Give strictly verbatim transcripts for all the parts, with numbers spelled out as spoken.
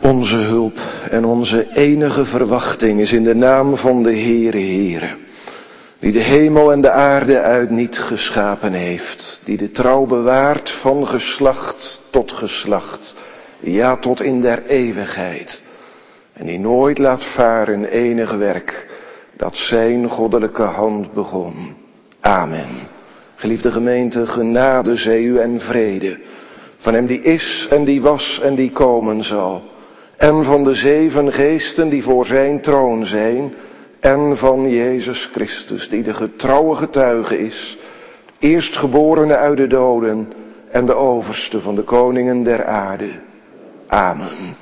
Onze hulp en onze enige verwachting is in de naam van de Heere Heere, die de hemel en de aarde uit niet geschapen heeft, die de trouw bewaart van geslacht tot geslacht, ja tot in der eeuwigheid, en die nooit laat varen enig werk dat zijn goddelijke hand begon. Amen. Geliefde gemeente, genade zij u en vrede van hem die is en die was en die komen zal, en van de zeven geesten die voor zijn troon zijn, en van Jezus Christus, die de getrouwe getuige is, eerstgeborene uit de doden en de overste van de koningen der aarde. Amen.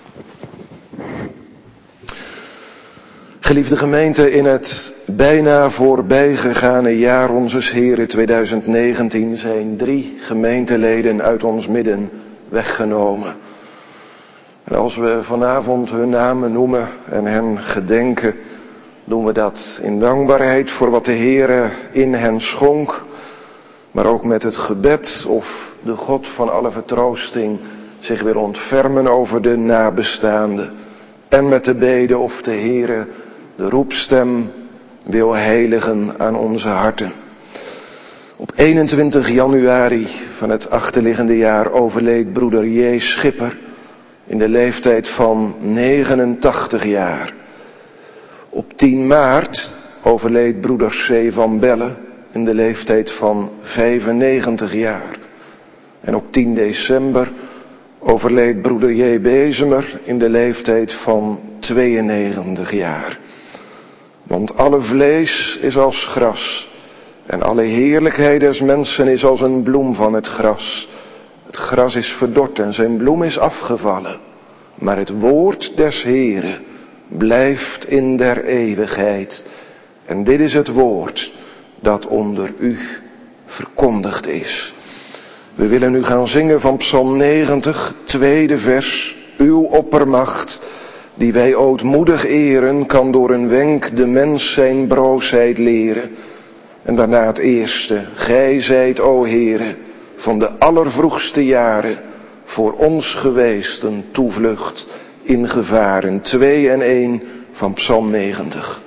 Geliefde gemeente, in het bijna voorbijgegane jaar onzes Heren tweeduizend negentien zijn drie gemeenteleden uit ons midden weggenomen. En als we vanavond hun namen noemen en hen gedenken, doen we dat in dankbaarheid voor wat de Heere in hen schonk, maar ook met het gebed of de God van alle vertroosting zich weer ontfermen over de nabestaanden, en met de bede of de Heere de roepstem wil heiligen aan onze harten. Op eenentwintig januari van het achterliggende jaar overleed broeder J. Schipper in de leeftijd van negenentachtig jaar. Op tien maart overleed broeder C. van Belle in de leeftijd van vijfennegentig jaar. En op tien december overleed broeder J. Bezemer in de leeftijd van tweeënnegentig jaar. Want alle vlees is als gras, en alle heerlijkheid des mensen is als een bloem van het gras. Het gras is verdord en zijn bloem is afgevallen, maar het woord des Heeren blijft in der eeuwigheid. En dit is het woord dat onder u verkondigd is. We willen nu gaan zingen van Psalm negentig, tweede vers. Uw oppermacht, die wij ootmoedig eren, kan door een wenk de mens zijn broosheid leren. En daarna het eerste. Gij zijt, o Heere, van de allervroegste jaren voor ons geweest een toevlucht in gevaren. Twee en één van Psalm negentig.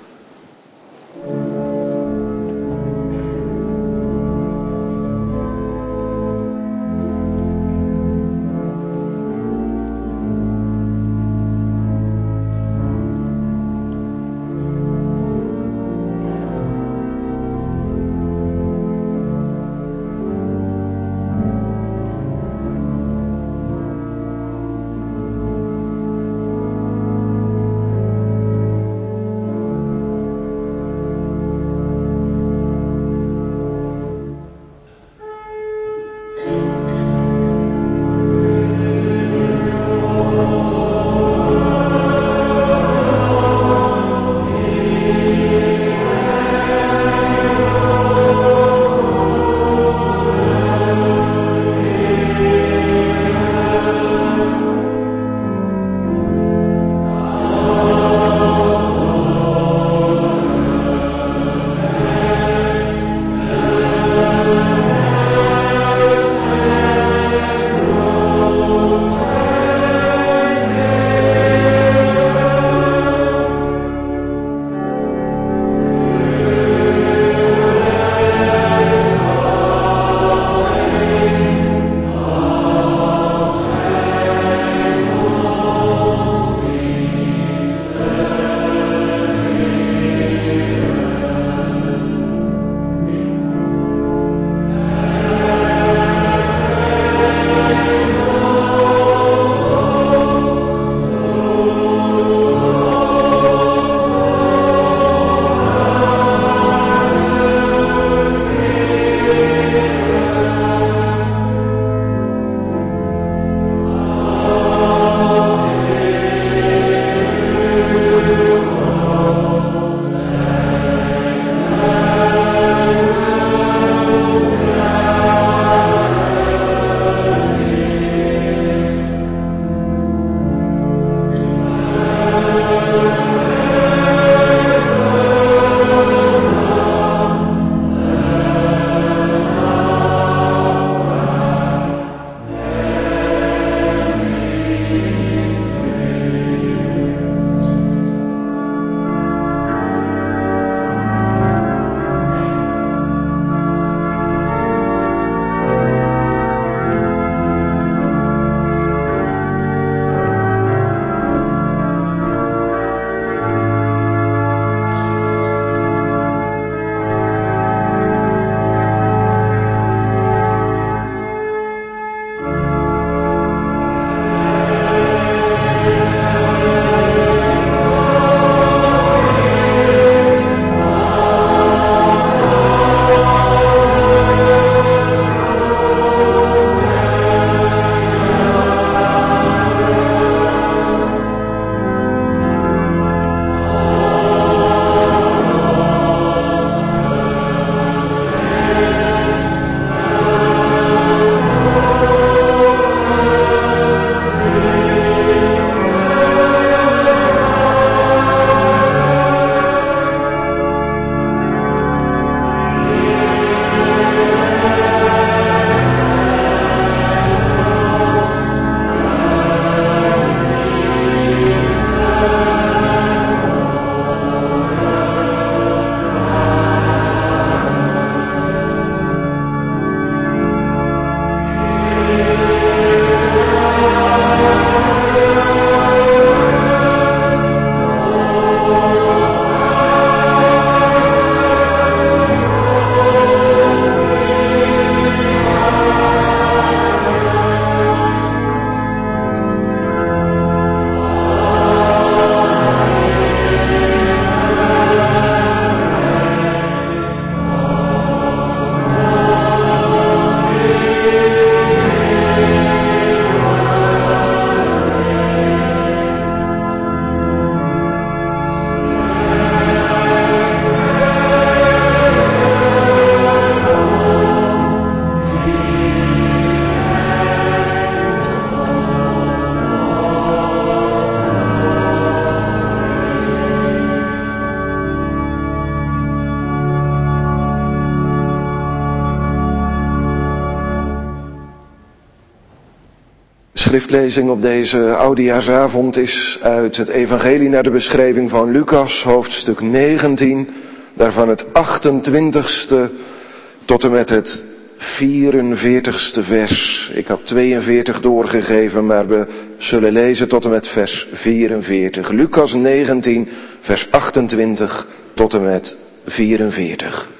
schriftlezing op deze oudejaarsavond is uit het evangelie naar de beschrijving van Lucas, hoofdstuk negentien, daarvan het achtentwintigste tot en met het vierenveertigste vers. Ik had tweeënveertig doorgegeven, maar we zullen lezen tot en met vers vierenveertig. Lucas negentien, vers achtentwintig tot en met vierenveertig.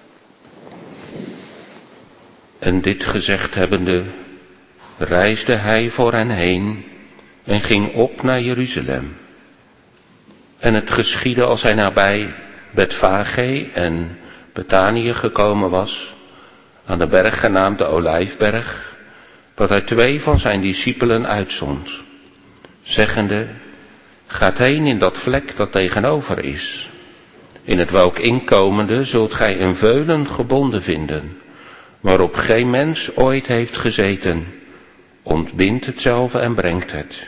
En dit gezegd hebbende, reisde hij voor hen heen en ging op naar Jeruzalem. En het geschiedde als hij nabij Betfage en Betanië gekomen was, aan de berg genaamd de Olijfberg, dat hij twee van zijn discipelen uitzond, zeggende, gaat heen in dat vlek dat tegenover is. In het welk inkomende zult gij een veulen gebonden vinden, waarop geen mens ooit heeft gezeten. Ontbindt hetzelfde en brengt het.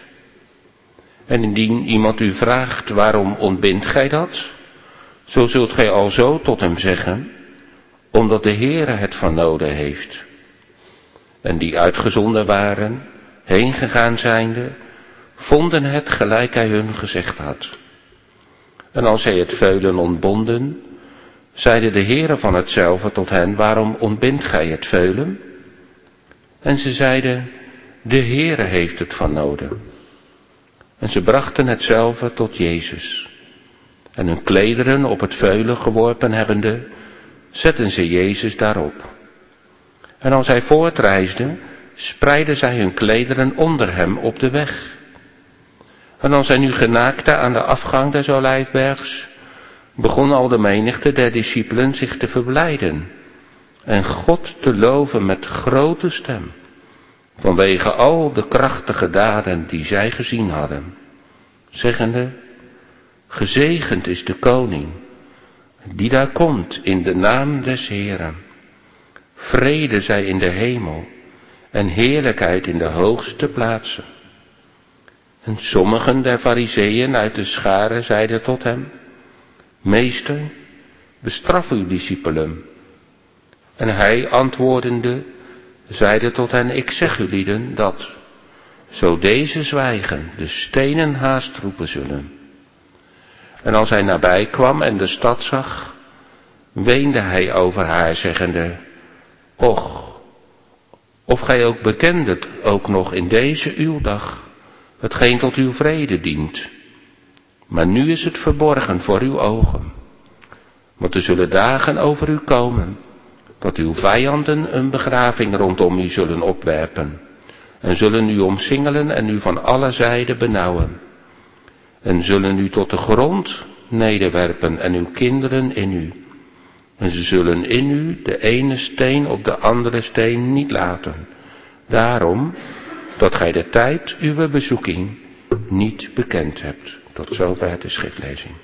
En indien iemand u vraagt, waarom ontbindt gij dat? Zo zult gij alzo tot hem zeggen, omdat de Heere het van noden heeft. En die uitgezonden waren, heen gegaan zijnde, vonden het gelijk hij hun gezegd had. En als zij het veulen ontbonden, zeide de Heere van hetzelfde tot hen, waarom ontbindt gij het veulen? En ze zeiden, de Heere heeft het van noden. En ze brachten hetzelfde tot Jezus. En hun klederen op het veulen geworpen hebbende, zetten ze Jezus daarop. En als hij voortreisde, spreidden zij hun klederen onder hem op de weg. En als hij nu genaakte aan de afgang des Olijfbergs, begon al de menigte der discipelen zich te verblijden en God te loven met grote stem, vanwege al de krachtige daden die zij gezien hadden, zeggende, gezegend is de koning, die daar komt in de naam des Heeren. Vrede zij in de hemel en heerlijkheid in de hoogste plaatsen. En sommigen der Farizeeën uit de scharen zeiden tot hem, meester, bestraf uw discipelen. En hij antwoordende, zeide tot hen, ik zeg u lieden dat, zo deze zwijgen, de stenen haast roepen zullen. En als hij nabij kwam en de stad zag, weende hij over haar, zeggende, och, of gij ook bekendet, ook nog in deze uw dag, hetgeen tot uw vrede dient. Maar nu is het verborgen voor uw ogen. Want er zullen dagen over u komen, dat uw vijanden een begraving rondom u zullen opwerpen, en zullen u omsingelen en u van alle zijden benauwen, en zullen u tot de grond nederwerpen en uw kinderen in u, en ze zullen in u de ene steen op de andere steen niet laten, daarom dat gij de tijd uw bezoeking niet bekend hebt. Tot zover de schriftlezing.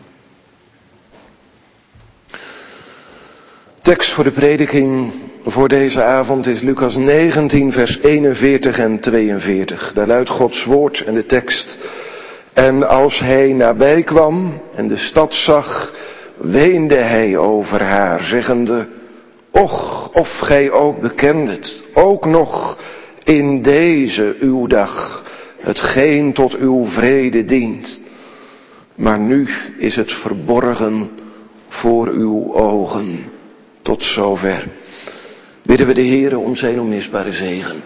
Tekst voor de prediking voor deze avond is Lucas negentien, vers eenenveertig en tweeënveertig. Daar luidt Gods woord en de tekst. En als hij nabij kwam en de stad zag, weende hij over haar, zeggende, och, of gij ook bekendet, ook nog in deze uw dag, hetgeen tot uw vrede dient. Maar nu is het verborgen voor uw ogen. Tot zover. Bidden we de Heere om zijn onmisbare zegen.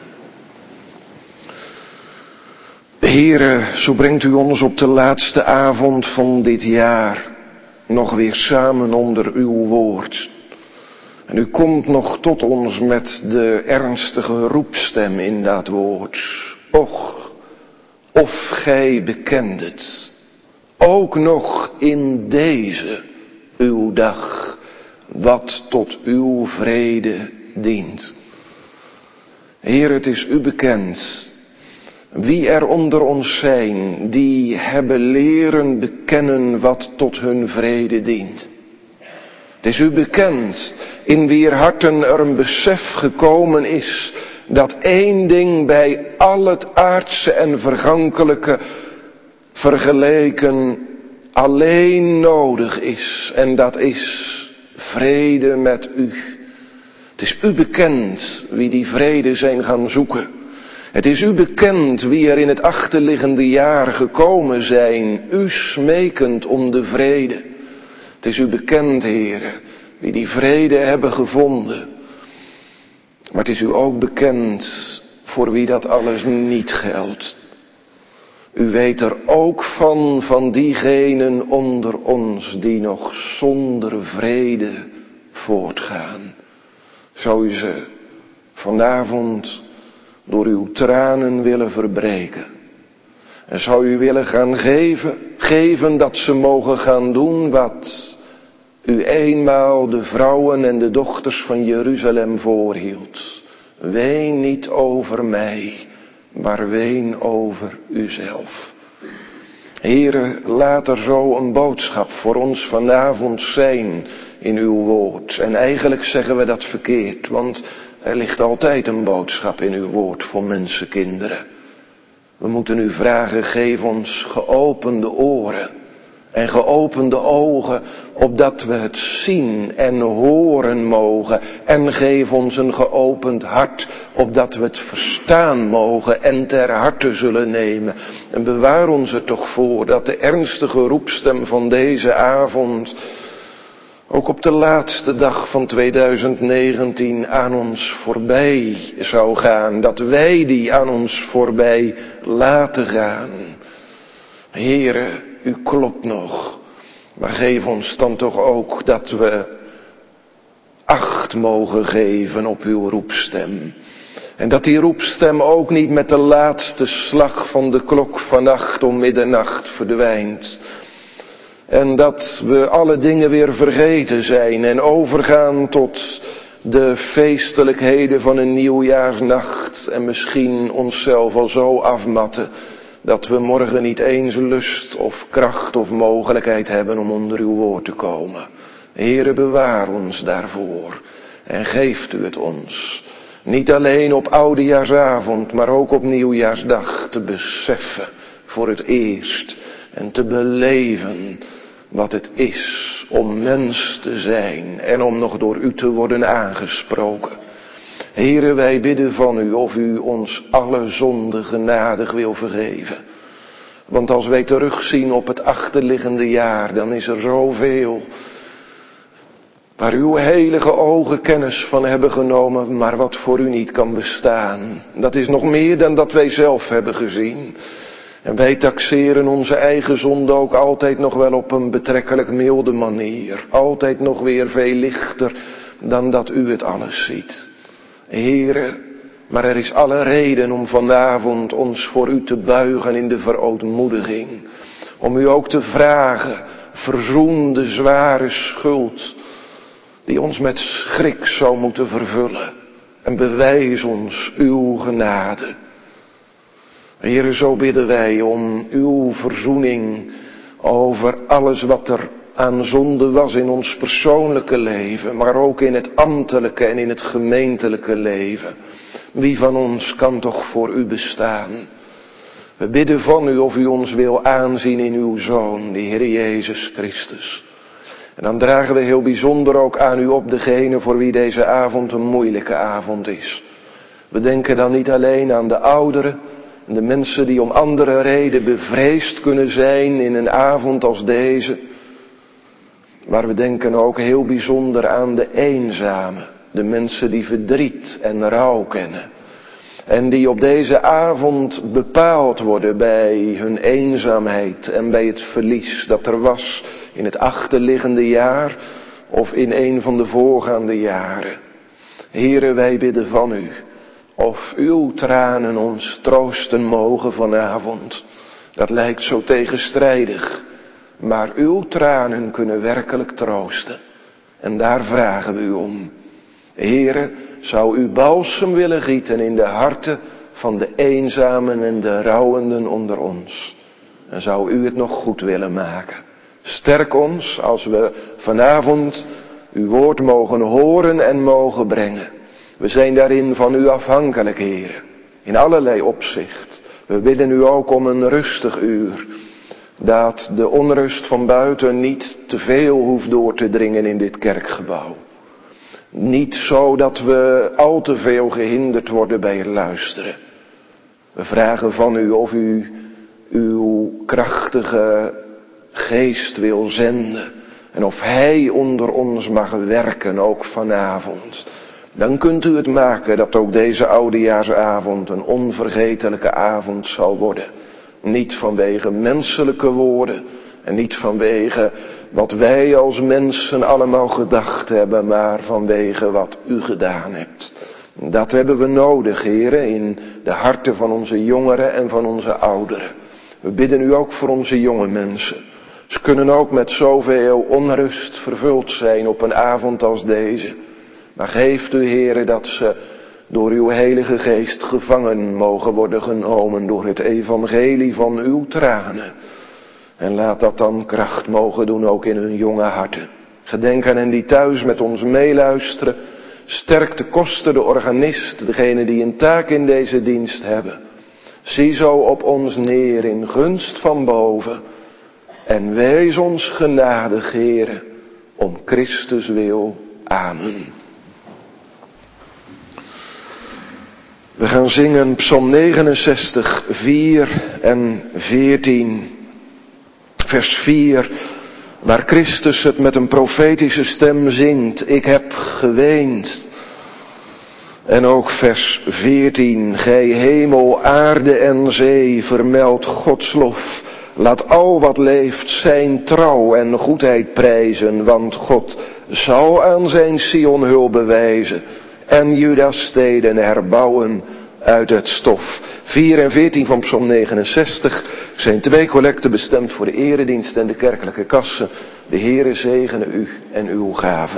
Heere, zo brengt u ons op de laatste avond van dit jaar nog weer samen onder uw woord. En u komt nog tot ons met de ernstige roepstem in dat woord. Och, of gij bekendet, ook nog in deze uw dag, wat tot uw vrede dient. Heer, het is u bekend, wie er onder ons zijn, die hebben leren bekennen wat tot hun vrede dient. Het is u bekend, in wier harten er een besef gekomen is, dat één ding bij al het aardse en vergankelijke vergeleken alleen nodig is, en dat is vrede met u. Het is u bekend wie die vrede zijn gaan zoeken. Het is u bekend wie er in het achterliggende jaar gekomen zijn, u smekend om de vrede. Het is u bekend, Heere, wie die vrede hebben gevonden. Maar het is u ook bekend voor wie dat alles niet geldt. U weet er ook van, van diegenen onder ons die nog zonder vrede voortgaan. Zou u ze vanavond door uw tranen willen verbreken. En zou u willen gaan geven, geven dat ze mogen gaan doen wat u eenmaal de vrouwen en de dochters van Jeruzalem voorhield. Ween niet over mij, maar ween over uzelf. Heere, laat er zo een boodschap voor ons vanavond zijn in uw woord. En eigenlijk zeggen we dat verkeerd, want er ligt altijd een boodschap in uw woord voor mensenkinderen. We moeten u vragen, geef ons geopende oren en geopende ogen, opdat we het zien en horen mogen. En geef ons een geopend hart, opdat we het verstaan mogen en ter harte zullen nemen. En bewaar ons er toch voor dat de ernstige roepstem van deze avond ook op de laatste dag van tweeduizend negentien aan ons voorbij zou gaan. Dat wij die aan ons voorbij laten gaan. Heere, u klopt nog. Maar geef ons dan toch ook dat we acht mogen geven op uw roepstem. En dat die roepstem ook niet met de laatste slag van de klok vannacht om middernacht verdwijnt. En dat we alle dingen weer vergeten zijn en overgaan tot de feestelijkheden van een nieuwjaarsnacht. En misschien onszelf al zo afmatten dat we morgen niet eens lust of kracht of mogelijkheid hebben om onder uw woord te komen. Heere, bewaar ons daarvoor en geeft u het ons. Niet alleen op oudejaarsavond, maar ook op nieuwjaarsdag te beseffen voor het eerst en te beleven wat het is om mens te zijn en om nog door u te worden aangesproken. Heere, wij bidden van u of u ons alle zonden genadig wil vergeven. Want als wij terugzien op het achterliggende jaar, dan is er zoveel waar uw heilige ogen kennis van hebben genomen, maar wat voor u niet kan bestaan. Dat is nog meer dan dat wij zelf hebben gezien. En wij taxeren onze eigen zonde ook altijd nog wel op een betrekkelijk milde manier. Altijd nog weer veel lichter dan dat u het alles ziet. Heere, maar er is alle reden om vanavond ons voor u te buigen in de verootmoediging. Om u ook te vragen, verzoen de zware schuld die ons met schrik zou moeten vervullen. En bewijs ons uw genade. Heere, zo bidden wij om uw verzoening over alles wat er aan zonde was in ons persoonlijke leven, maar ook in het ambtelijke en in het gemeentelijke leven. Wie van ons kan toch voor u bestaan? We bidden van u of u ons wil aanzien in uw Zoon, de Heer Jezus Christus. En dan dragen we heel bijzonder ook aan u op degene voor wie deze avond een moeilijke avond is. We denken dan niet alleen aan de ouderen en de mensen die om andere reden bevreesd kunnen zijn in een avond als deze. Maar we denken ook heel bijzonder aan de eenzamen, de mensen die verdriet en rouw kennen. En die op deze avond bepaald worden bij hun eenzaamheid en bij het verlies dat er was in het achterliggende jaar of in een van de voorgaande jaren. Heere, wij bidden van u of uw tranen ons troosten mogen vanavond. Dat lijkt zo tegenstrijdig, maar uw tranen kunnen werkelijk troosten. En daar vragen we u om. Heere, zou u balsem willen gieten in de harten van de eenzamen en de rouwenden onder ons. En zou u het nog goed willen maken. Sterk ons als we vanavond uw woord mogen horen en mogen brengen. We zijn daarin van u afhankelijk, Heere, in allerlei opzicht. We bidden u ook om een rustig uur. Dat de onrust van buiten niet te veel hoeft door te dringen in dit kerkgebouw. Niet zo dat we al te veel gehinderd worden bij het luisteren. We vragen van u of u uw krachtige geest wil zenden. En of hij onder ons mag werken, ook vanavond. Dan kunt u het maken dat ook deze oudejaarsavond een onvergetelijke avond zal worden. Niet vanwege menselijke woorden en niet vanwege wat wij als mensen allemaal gedacht hebben, maar vanwege wat u gedaan hebt. Dat hebben we nodig, heren, in de harten van onze jongeren en van onze ouderen. We bidden u ook voor onze jonge mensen. Ze kunnen ook met zoveel onrust vervuld zijn op een avond als deze. Maar geeft u, heren, dat ze door uw heilige geest gevangen mogen worden genomen door het evangelie van uw tranen. En laat dat dan kracht mogen doen ook in hun jonge harten. Gedenk aan hen die thuis met ons meeluisteren. Sterk de koster, de organist, degene die een taak in deze dienst hebben. Zie zo op ons neer in gunst van boven. En wees ons genadig, Heere, om Christus wil. Amen. We gaan zingen Psalm negenenzestig, vier en veertien. Vers vier, waar Christus het met een profetische stem zingt. Ik heb geweend. En ook vers veertien. Gij hemel, aarde en zee, vermeld Gods lof. Laat al wat leeft zijn trouw en goedheid prijzen. Want God zal aan zijn Sion hulp bewijzen. En Judas steden herbouwen uit het stof. vier en veertien van Psalm negenenzestig zijn twee collecten bestemd voor de eredienst en de kerkelijke kassen. De Heere zegene u en uw gaven.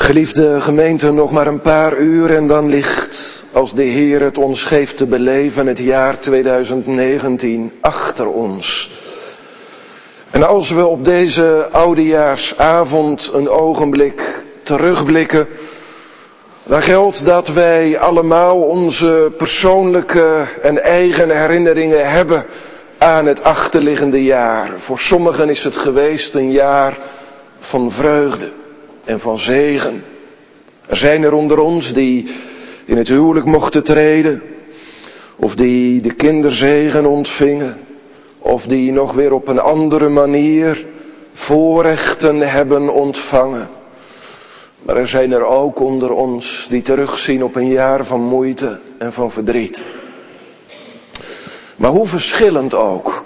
Geliefde gemeente, nog maar een paar uur en dan ligt, als de Heer het ons geeft te beleven, het jaar tweeduizend negentien achter ons. En als we op deze oudejaarsavond een ogenblik terugblikken, dan geldt dat wij allemaal onze persoonlijke en eigen herinneringen hebben aan het achterliggende jaar. Voor sommigen is het geweest een jaar van vreugde en van zegen. Er zijn er onder ons die in het huwelijk mochten treden, of die de kinderzegen ontvingen, of die nog weer op een andere manier voorrechten hebben ontvangen. Maar er zijn er ook onder ons die terugzien op een jaar van moeite en van verdriet. Maar hoe verschillend ook,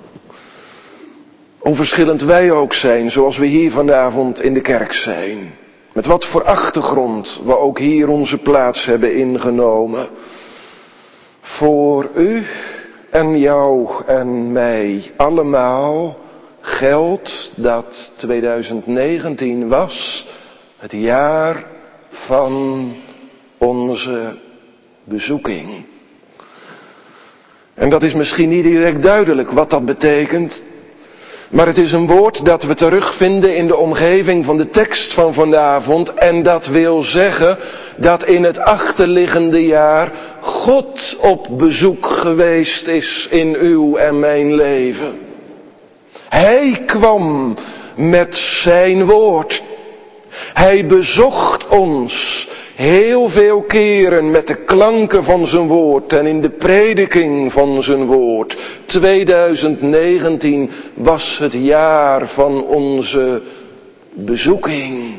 hoe verschillend wij ook zijn, zoals we hier vanavond in de kerk zijn. Met wat voor achtergrond we ook hier onze plaats hebben ingenomen. Voor u en jou en mij allemaal geldt dat tweeduizend negentien was het jaar van onze bezoeking. En dat is misschien niet direct duidelijk wat dat betekent. Maar het is een woord dat we terugvinden in de omgeving van de tekst van vanavond. En dat wil zeggen dat in het achterliggende jaar God op bezoek geweest is in uw en mijn leven. Hij kwam met zijn woord. Hij bezocht ons heel veel keren met de klanken van zijn woord en in de prediking van zijn woord. tweeduizend negentien was het jaar van onze bezoeking.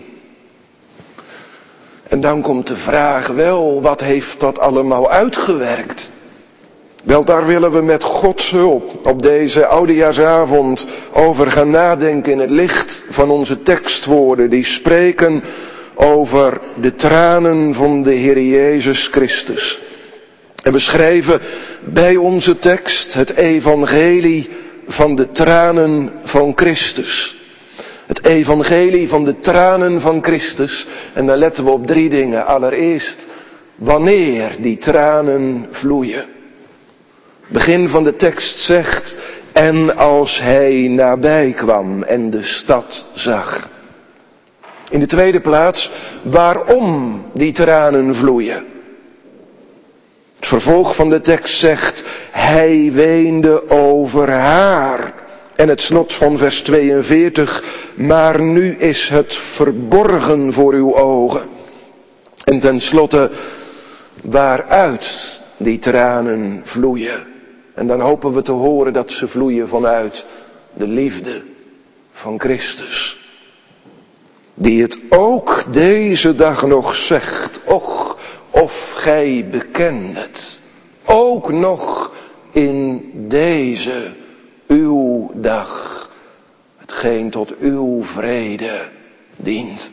En dan komt de vraag wel, wat heeft dat allemaal uitgewerkt? Wel, daar willen we met Gods hulp op deze oudejaarsavond over gaan nadenken in het licht van onze tekstwoorden die spreken over de tranen van de Heer Jezus Christus. En we schrijven bij onze tekst het evangelie van de tranen van Christus. Het evangelie van de tranen van Christus. En dan letten we op drie dingen. Allereerst, wanneer die tranen vloeien. Begin van de tekst zegt, en als hij nabij kwam en de stad zag. In de tweede plaats, waarom die tranen vloeien. Het vervolg van de tekst zegt, hij weende over haar. En het slot van vers tweeënveertig, maar nu is het verborgen voor uw ogen. En tenslotte, waaruit die tranen vloeien. En dan hopen we te horen dat ze vloeien vanuit de liefde van Christus. Die het ook deze dag nog zegt, och, of gij bekendet, ook nog in deze uw dag, hetgeen tot uw vrede dient.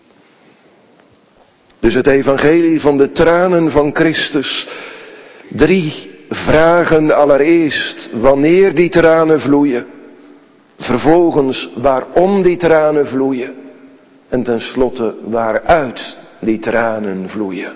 Dus het evangelie van de tranen van Christus, drie vragen allereerst, wanneer die tranen vloeien, vervolgens waarom die tranen vloeien, en tenslotte waaruit die tranen vloeien.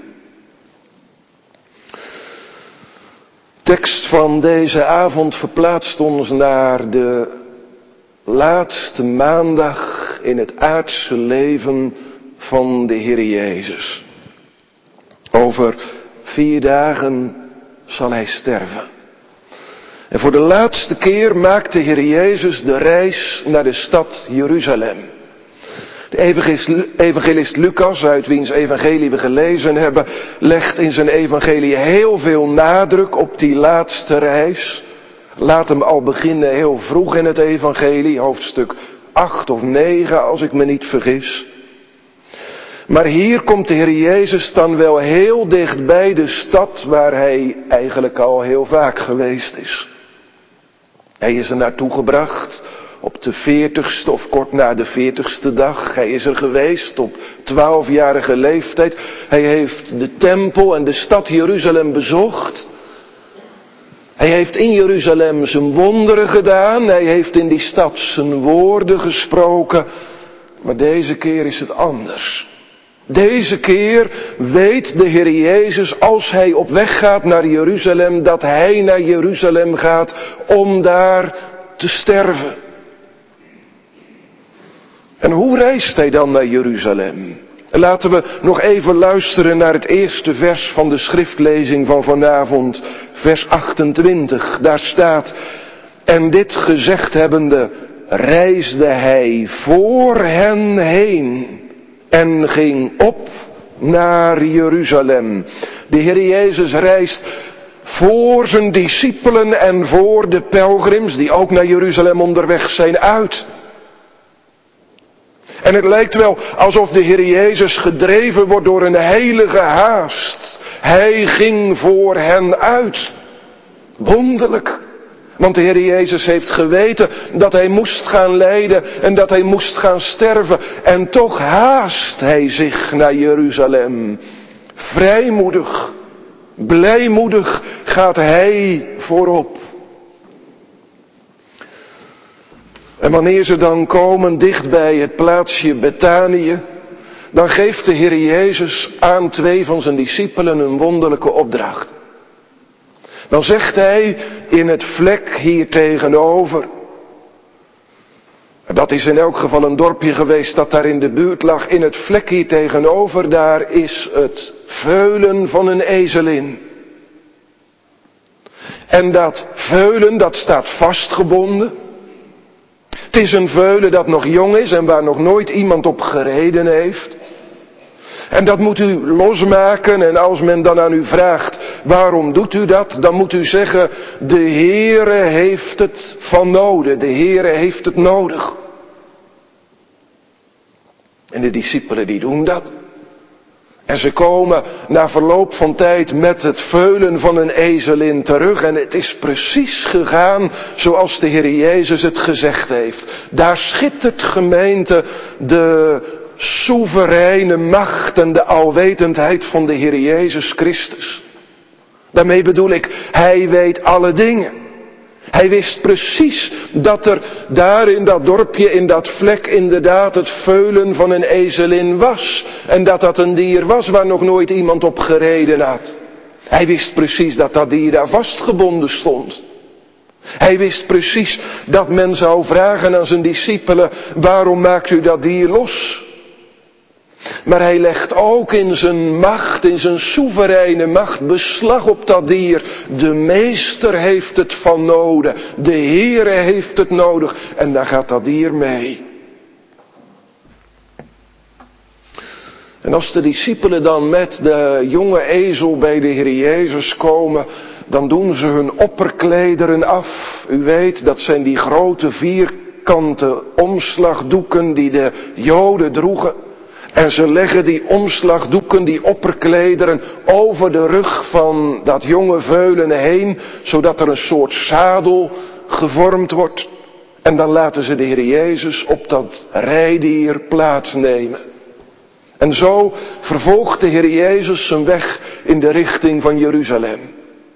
Tekst van deze avond verplaatst ons naar de laatste maandag in het aardse leven van de Heer Jezus. Over vier dagen zal hij sterven. En voor de laatste keer maakt de Heer Jezus de reis naar de stad Jeruzalem. De evangelist Lucas, uit wiens evangelie we gelezen hebben, legt in zijn evangelie heel veel nadruk op die laatste reis. Laat hem al beginnen heel vroeg in het evangelie, hoofdstuk acht of negen als ik me niet vergis. Maar hier komt de Heer Jezus dan wel heel dicht bij de stad waar hij eigenlijk al heel vaak geweest is. Hij is er naartoe gebracht op de veertigste of kort na de veertigste dag. Hij is er geweest op twaalfjarige leeftijd. Hij heeft de tempel en de stad Jeruzalem bezocht. Hij heeft in Jeruzalem zijn wonderen gedaan. Hij heeft in die stad zijn woorden gesproken. Maar deze keer is het anders. Deze keer weet de Heer Jezus, als hij op weg gaat naar Jeruzalem, dat hij naar Jeruzalem gaat om daar te sterven. En hoe reist hij dan naar Jeruzalem? Laten we nog even luisteren naar het eerste vers van de schriftlezing van vanavond, vers achtentwintig. Daar staat: en dit gezegd hebbende, reisde hij voor hen heen en ging op naar Jeruzalem. De Heer Jezus reist voor zijn discipelen en voor de pelgrims die ook naar Jeruzalem onderweg zijn uit. En het lijkt wel alsof de Heer Jezus gedreven wordt door een heilige haast. Hij ging voor hen uit. Wonderlijk. Want de Heer Jezus heeft geweten dat hij moest gaan lijden en dat hij moest gaan sterven. En toch haast hij zich naar Jeruzalem. Vrijmoedig, blijmoedig gaat hij voorop. En wanneer ze dan komen dicht bij het plaatsje Betanië, dan geeft de Heer Jezus aan twee van zijn discipelen een wonderlijke opdracht. Dan zegt hij in het vlek hier tegenover, dat is in elk geval een dorpje geweest dat daar in de buurt lag, in het vlek hier tegenover, daar is het veulen van een ezelin. En dat veulen, dat staat vastgebonden. Het is een veulen dat nog jong is en waar nog nooit iemand op gereden heeft. En dat moet u losmaken en als men dan aan u vraagt, waarom doet u dat? Dan moet u zeggen, de Heere heeft het van nodig, de Heere heeft het nodig. En de discipelen die doen dat. En ze komen na verloop van tijd met het veulen van een ezelin terug. En het is precies gegaan zoals de Heer Jezus het gezegd heeft. Daar schittert, gemeente, de soevereine macht en de alwetendheid van de Heer Jezus Christus. Daarmee bedoel ik, hij weet alle dingen. Hij wist precies dat er daar in dat dorpje, in dat vlek, inderdaad het veulen van een ezelin was. En dat dat een dier was waar nog nooit iemand op gereden had. Hij wist precies dat dat dier daar vastgebonden stond. Hij wist precies dat men zou vragen aan zijn discipelen, waarom maakt u dat dier los? Maar hij legt ook in zijn macht, in zijn soevereine macht, beslag op dat dier. De meester heeft het van nodig. De Heere heeft het nodig. En daar gaat dat dier mee. En als de discipelen dan met de jonge ezel bij de Heer Jezus komen, dan doen ze hun opperklederen af. U weet, dat zijn die grote vierkante omslagdoeken die de Joden droegen. En ze leggen die omslagdoeken, die opperklederen, over de rug van dat jonge veulen heen, zodat er een soort zadel gevormd wordt. En dan laten ze de Heer Jezus op dat rijdier plaatsnemen. En zo vervolgt de Heer Jezus zijn weg in de richting van Jeruzalem.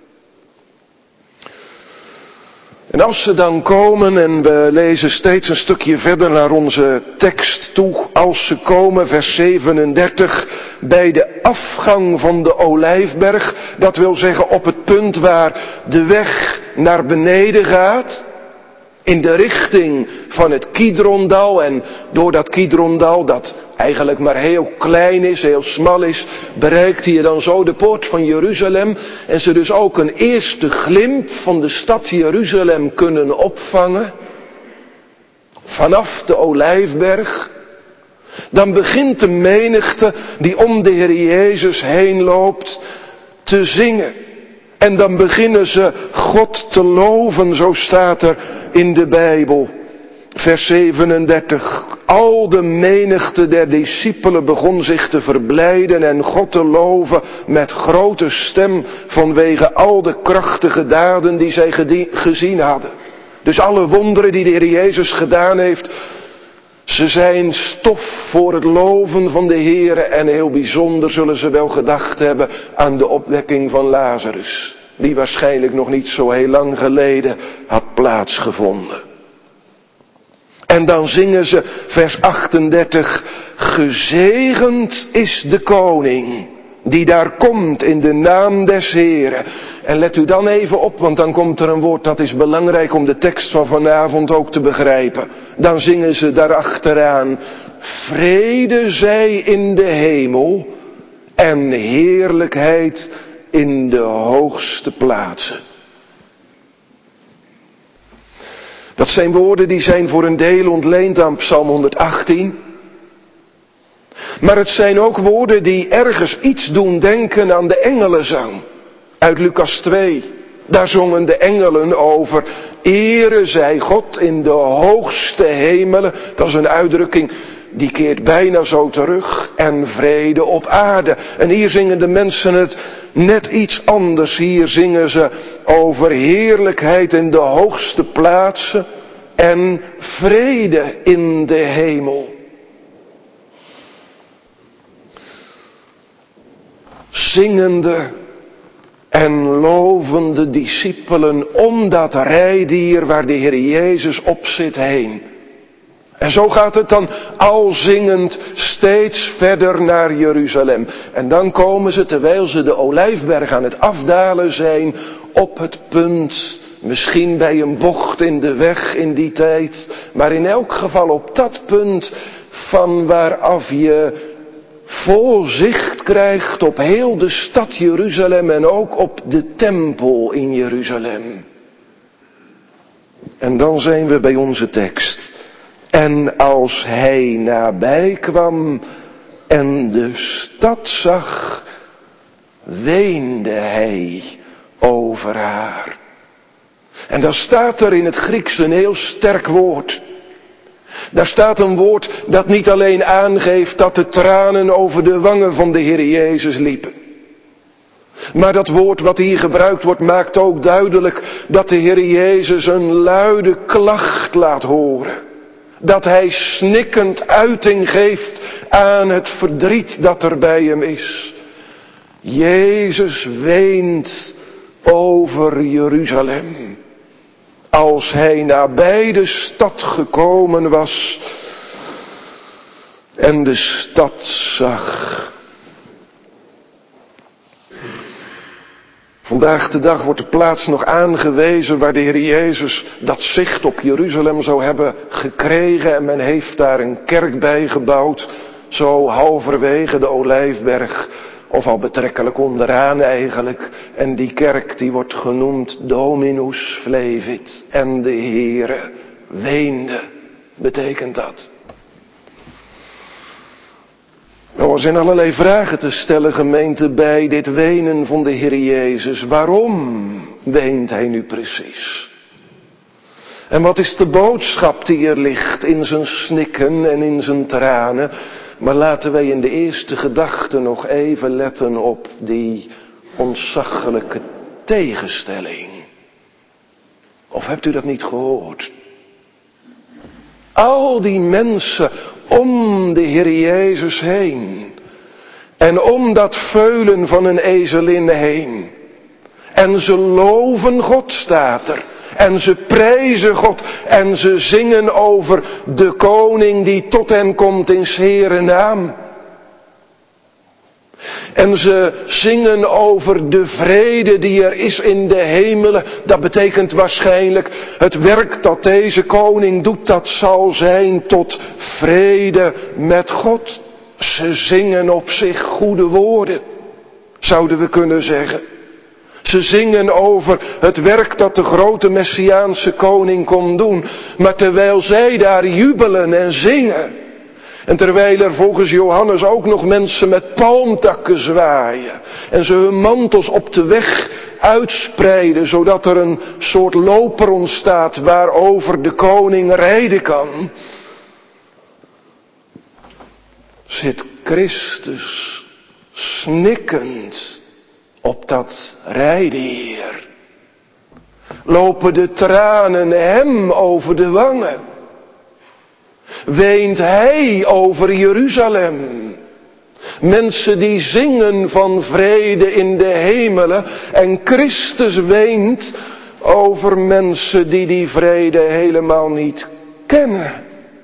En als ze dan komen, en we lezen steeds een stukje verder naar onze tekst toe, als ze komen, vers zevenendertig, bij de afgang van de Olijfberg, dat wil zeggen op het punt waar de weg naar beneden gaat, in de richting van het Kidrondal, en door dat Kidrondal, dat eigenlijk maar heel klein is, heel smal is, bereikt je dan zo de poort van Jeruzalem. En ze dus ook een eerste glimp van de stad Jeruzalem kunnen opvangen. Vanaf de Olijfberg. Dan begint de menigte die om de Heer Jezus heen loopt te zingen. En dan beginnen ze God te loven, zo staat er in de Bijbel. Vers zevenendertig. Al de menigte der discipelen begon zich te verblijden en God te loven met grote stem vanwege al de krachtige daden die zij gezien hadden. Dus alle wonderen die de Heer Jezus gedaan heeft, ze zijn stof voor het loven van de Heer. En heel bijzonder zullen ze wel gedacht hebben aan de opwekking van Lazarus, die waarschijnlijk nog niet zo heel lang geleden had plaatsgevonden. En dan zingen ze vers achtendertig, gezegend is de koning die daar komt in de naam des Heren. En let u dan even op, want dan komt er een woord dat is belangrijk om de tekst van vanavond ook te begrijpen. Dan zingen ze daarachteraan, vrede zij in de hemel en heerlijkheid in de hoogste plaatsen. Dat zijn woorden die zijn voor een deel ontleend aan Psalm honderdachttien. Maar het zijn ook woorden die ergens iets doen denken aan de engelenzang. Uit Lucas twee. Daar zongen de engelen over. Ere zij God in de hoogste hemelen. Dat is een uitdrukking die keert bijna zo terug. En vrede op aarde. En hier zingen de mensen het net iets anders. Hier zingen ze over heerlijkheid in de hoogste plaatsen. En vrede in de hemel. Zingende en lovende discipelen om dat rijdier waar de Heer Jezus op zit heen. En zo gaat het dan al zingend steeds verder naar Jeruzalem. En dan komen ze, terwijl ze de Olijfberg aan het afdalen zijn, op het punt, misschien bij een bocht in de weg in die tijd, maar in elk geval op dat punt van waaraf je vol zicht krijgt op heel de stad Jeruzalem en ook op de tempel in Jeruzalem. En dan zijn we bij onze tekst. En als hij nabij kwam en de stad zag, weende hij over haar. En dan staat er in het Grieks een heel sterk woord. Daar staat een woord dat niet alleen aangeeft dat de tranen over de wangen van de Heer Jezus liepen. Maar dat woord wat hier gebruikt wordt maakt ook duidelijk dat de Heer Jezus een luide klacht laat horen. Dat hij snikkend uiting geeft aan het verdriet dat er bij hem is. Jezus weent over Jeruzalem. Als hij nabij de stad gekomen was en de stad zag. Vandaag de dag wordt de plaats nog aangewezen waar de Heer Jezus dat zicht op Jeruzalem zou hebben gekregen. En men heeft daar een kerk bij gebouwd, zo halverwege de Olijfberg. Of al betrekkelijk onderaan eigenlijk. En die kerk die wordt genoemd Dominus Flevit. En de Heere weende, betekent dat. Nou, er zijn allerlei vragen te stellen, gemeente, bij dit wenen van de Heer Jezus. Waarom weent hij nu precies? En wat is de boodschap die er ligt in zijn snikken en in zijn tranen? Maar laten wij in de eerste gedachte nog even letten op die ontzaglijke tegenstelling. Of hebt u dat niet gehoord? Al die mensen om de Heer Jezus heen. En om dat veulen van een ezelin heen. En ze loven God, staat er. En ze prijzen God en ze zingen over de koning die tot hen komt in 's Heeren naam. En ze zingen over de vrede die er is in de hemelen. Dat betekent waarschijnlijk het werk dat deze koning doet, dat zal zijn tot vrede met God. Ze zingen op zich goede woorden, zouden we kunnen zeggen. Ze zingen over het werk dat de grote Messiaanse koning kon doen. Maar terwijl zij daar jubelen en zingen. En terwijl er volgens Johannes ook nog mensen met palmtakken zwaaien. En ze hun mantels op de weg uitspreiden. Zodat er een soort loper ontstaat waarover de koning rijden kan. Zit Christus snikkend op dat rijdier. Lopen de tranen hem over de wangen. Weent hij over Jeruzalem. Mensen die zingen van vrede in de hemelen. En Christus weent over mensen die die vrede helemaal niet kennen.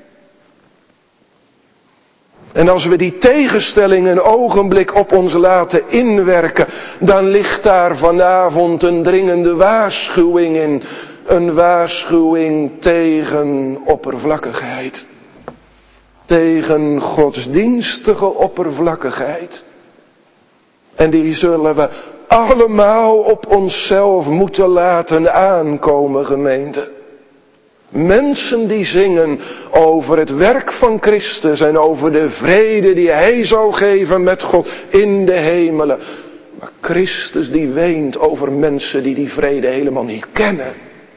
En als we die tegenstelling een ogenblik op ons laten inwerken, dan ligt daar vanavond een dringende waarschuwing in. Een waarschuwing tegen oppervlakkigheid. Tegen godsdienstige oppervlakkigheid. En die zullen we allemaal op onszelf moeten laten aankomen, gemeente. Mensen die zingen over het werk van Christus en over de vrede die Hij zou geven met God in de hemelen. Maar Christus die weent over mensen die die vrede helemaal niet kennen.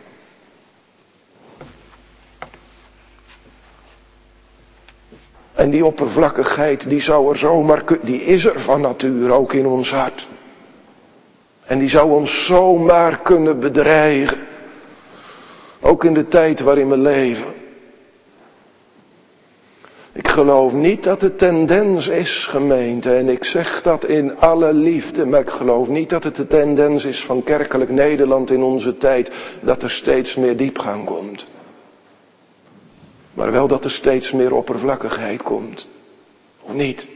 En die oppervlakkigheid die zou er zomaar, die is er van nature ook in ons hart. En die zou ons zomaar kunnen bedreigen. Ook in de tijd waarin we leven. Ik geloof niet dat het tendens is, gemeente, en ik zeg dat in alle liefde, maar ik geloof niet dat het de tendens is van kerkelijk Nederland in onze tijd, dat er steeds meer diepgang komt. Maar wel dat er steeds meer oppervlakkigheid komt. Of niet?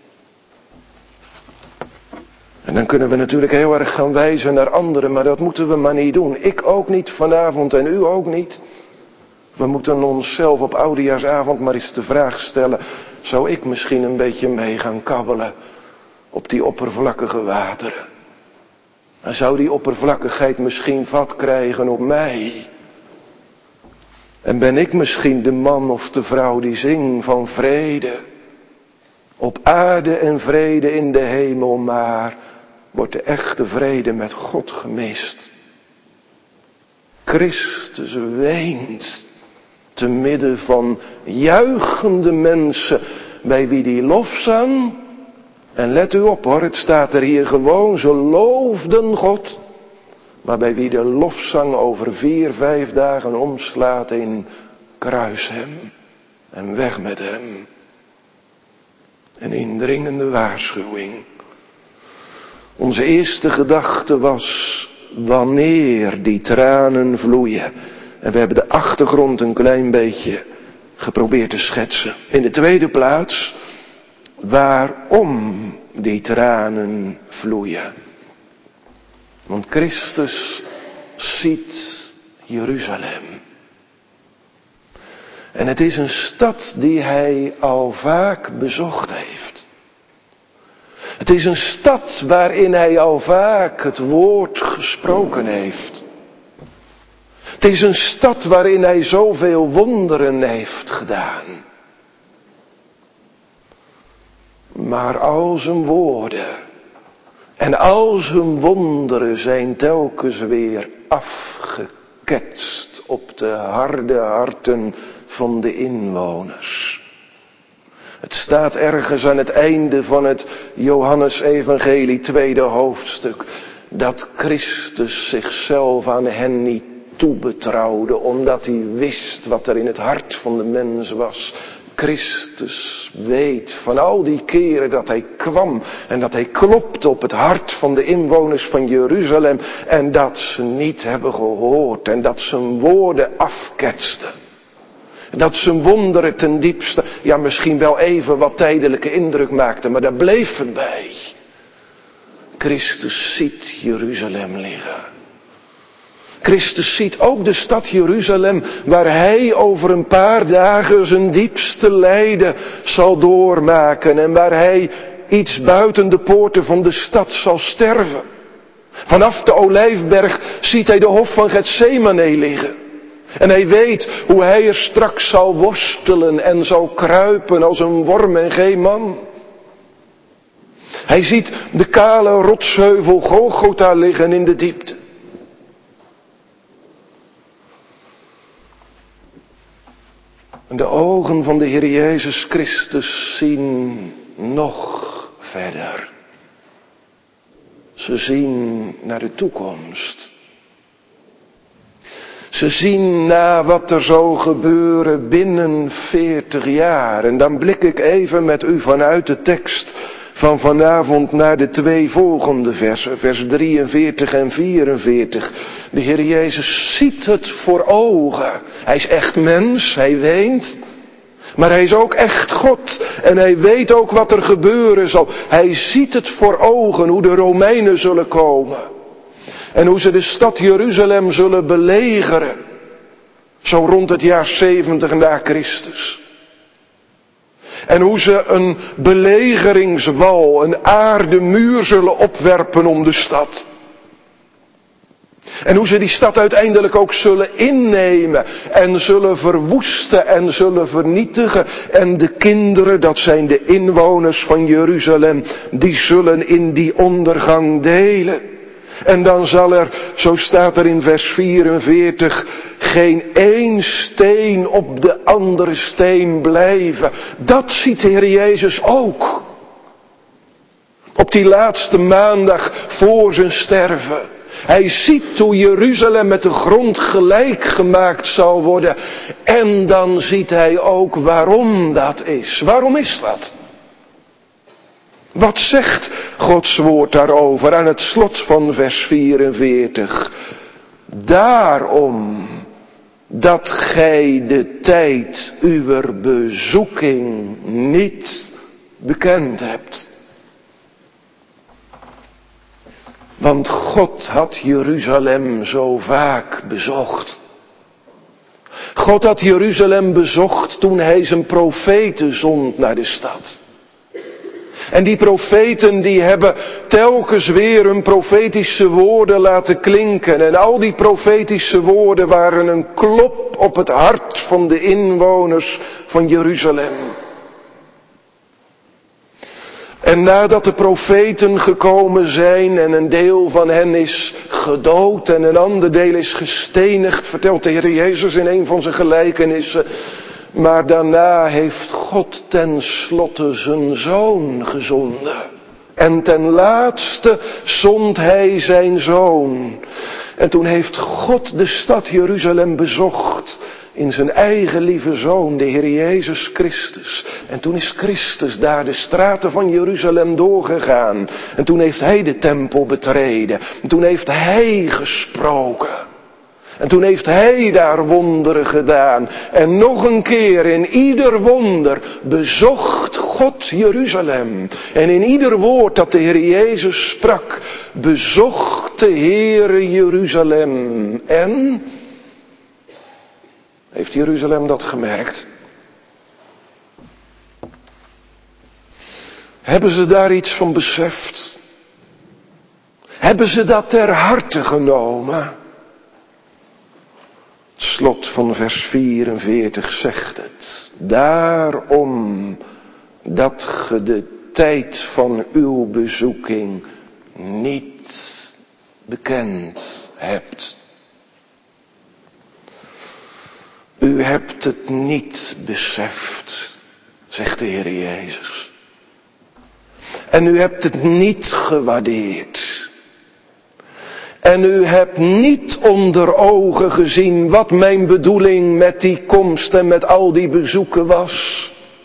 En dan kunnen we natuurlijk heel erg gaan wijzen naar anderen, maar dat moeten we maar niet doen. Ik ook niet vanavond en u ook niet. We moeten onszelf op oudejaarsavond maar eens de vraag stellen, zou ik misschien een beetje mee gaan kabbelen op die oppervlakkige wateren? En zou die oppervlakkigheid misschien vat krijgen op mij? En ben ik misschien de man of de vrouw die zingt van vrede op aarde en vrede in de hemel, maar wordt de echte vrede met God gemist. Christus weent te midden van juichende mensen bij wie die lofzang, en let u op hoor, het staat er hier gewoon, ze loofden God, maar bij wie de lofzang over vier, vijf dagen omslaat in kruis hem en weg met hem. Een indringende waarschuwing. Onze eerste gedachte was wanneer die tranen vloeien. En we hebben de achtergrond een klein beetje geprobeerd te schetsen. In de tweede plaats, waarom die tranen vloeien. Want Christus ziet Jeruzalem. En het is een stad die hij al vaak bezocht heeft. Het is een stad waarin hij al vaak het woord gesproken heeft. Het is een stad waarin hij zoveel wonderen heeft gedaan. Maar al zijn woorden en al zijn wonderen zijn telkens weer afgeketst op de harde harten van de inwoners. Het staat ergens aan het einde van het Johannes-evangelie, tweede hoofdstuk, dat Christus zichzelf aan hen niet toebetrouwde, omdat hij wist wat er in het hart van de mens was. Christus weet van al die keren dat hij kwam en dat hij klopte op het hart van de inwoners van Jeruzalem en dat ze niet hebben gehoord en dat zijn woorden afketsten. Dat zijn wonderen ten diepste, ja misschien wel even wat tijdelijke indruk maakten, maar daar bleef het bij. Christus ziet Jeruzalem liggen. Christus ziet ook de stad Jeruzalem waar hij over een paar dagen zijn diepste lijden zal doormaken en waar hij iets buiten de poorten van de stad zal sterven. Vanaf de Olijfberg ziet hij de hof van Getsemane liggen. En hij weet hoe hij er straks zal worstelen en zal kruipen als een worm en geen man. Hij ziet de kale rotsheuvel Golgotha liggen in de diepte. En de ogen van de Heer Jezus Christus zien nog verder. Ze zien naar de toekomst. Ze zien naar wat er zal gebeuren binnen veertig jaar. En dan blik ik even met u vanuit de tekst van vanavond naar de twee volgende versen. Vers drieënveertig en vierenveertig. De Heer Jezus ziet het voor ogen. Hij is echt mens, hij weent. Maar hij is ook echt God en hij weet ook wat er gebeuren zal. Hij ziet het voor ogen hoe de Romeinen zullen komen. En hoe ze de stad Jeruzalem zullen belegeren. Zo rond het jaar zeventig na Christus. En hoe ze een belegeringswal, een aardemuur zullen opwerpen om de stad. En hoe ze die stad uiteindelijk ook zullen innemen en zullen verwoesten en zullen vernietigen. En de kinderen, dat zijn de inwoners van Jeruzalem, die zullen in die ondergang delen. En dan zal er, zo staat er in vers vierenveertig, geen één steen op de andere steen blijven. Dat ziet de Heer Jezus ook. Op die laatste maandag voor zijn sterven. Hij ziet hoe Jeruzalem met de grond gelijk gemaakt zal worden. En dan ziet hij ook waarom dat is. Waarom is dat? Wat zegt Gods woord daarover aan het slot van vers vierenveertig? Daarom dat gij de tijd uwer bezoeking niet bekend hebt. Want God had Jeruzalem zo vaak bezocht. God had Jeruzalem bezocht toen hij zijn profeten zond naar de stad. En die profeten die hebben telkens weer hun profetische woorden laten klinken. En al die profetische woorden waren een klop op het hart van de inwoners van Jeruzalem. En nadat de profeten gekomen zijn en een deel van hen is gedood en een ander deel is gestenigd, vertelt de Heer Jezus in een van zijn gelijkenissen. Maar daarna heeft God ten slotte zijn zoon gezonden. En ten laatste zond hij zijn zoon. En toen heeft God de stad Jeruzalem bezocht in zijn eigen lieve zoon, de Heer Jezus Christus. En toen is Christus daar de straten van Jeruzalem doorgegaan. En toen heeft hij de tempel betreden. En toen heeft hij gesproken. En toen heeft hij daar wonderen gedaan. En nog een keer in ieder wonder bezocht God Jeruzalem. En in ieder woord dat de Heer Jezus sprak, bezocht de Heere Jeruzalem. En heeft Jeruzalem dat gemerkt? Hebben ze daar iets van beseft? Hebben ze dat ter harte genomen? Het slot van vers vierenveertig zegt het. Daarom dat ge de tijd van uw bezoeking niet bekend hebt. U hebt het niet beseft, zegt de Heer Jezus. En u hebt het niet gewaardeerd. En u hebt niet onder ogen gezien wat mijn bedoeling met die komst en met al die bezoeken was.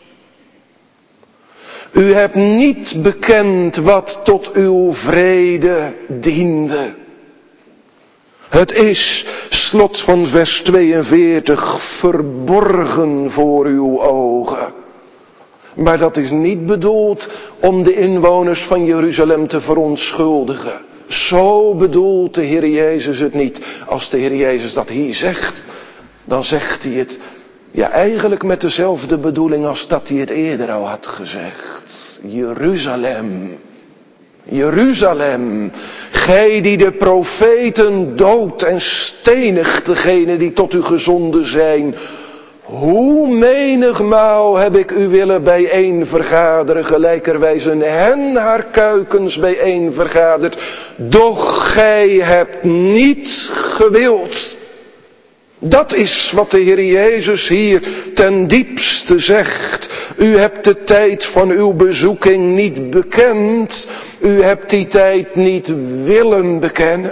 U hebt niet bekend wat tot uw vrede diende. Het is, slot van vers tweeënveertig, verborgen voor uw ogen. Maar dat is niet bedoeld om de inwoners van Jeruzalem te verontschuldigen. Zo bedoelt de Heer Jezus het niet. Als de Heer Jezus dat hier zegt, dan zegt hij het ja eigenlijk met dezelfde bedoeling als dat hij het eerder al had gezegd. Jeruzalem, Jeruzalem, gij die de profeten doodt en stenigt degene die tot u gezonden zijn. Hoe menigmaal heb ik u willen bijeen vergaderen, gelijkerwijs een hen haar kuikens bijeen vergaderd. Doch gij hebt niet gewild. Dat is wat de Heer Jezus hier ten diepste zegt. U hebt de tijd van uw bezoeking niet bekend. U hebt die tijd niet willen bekennen.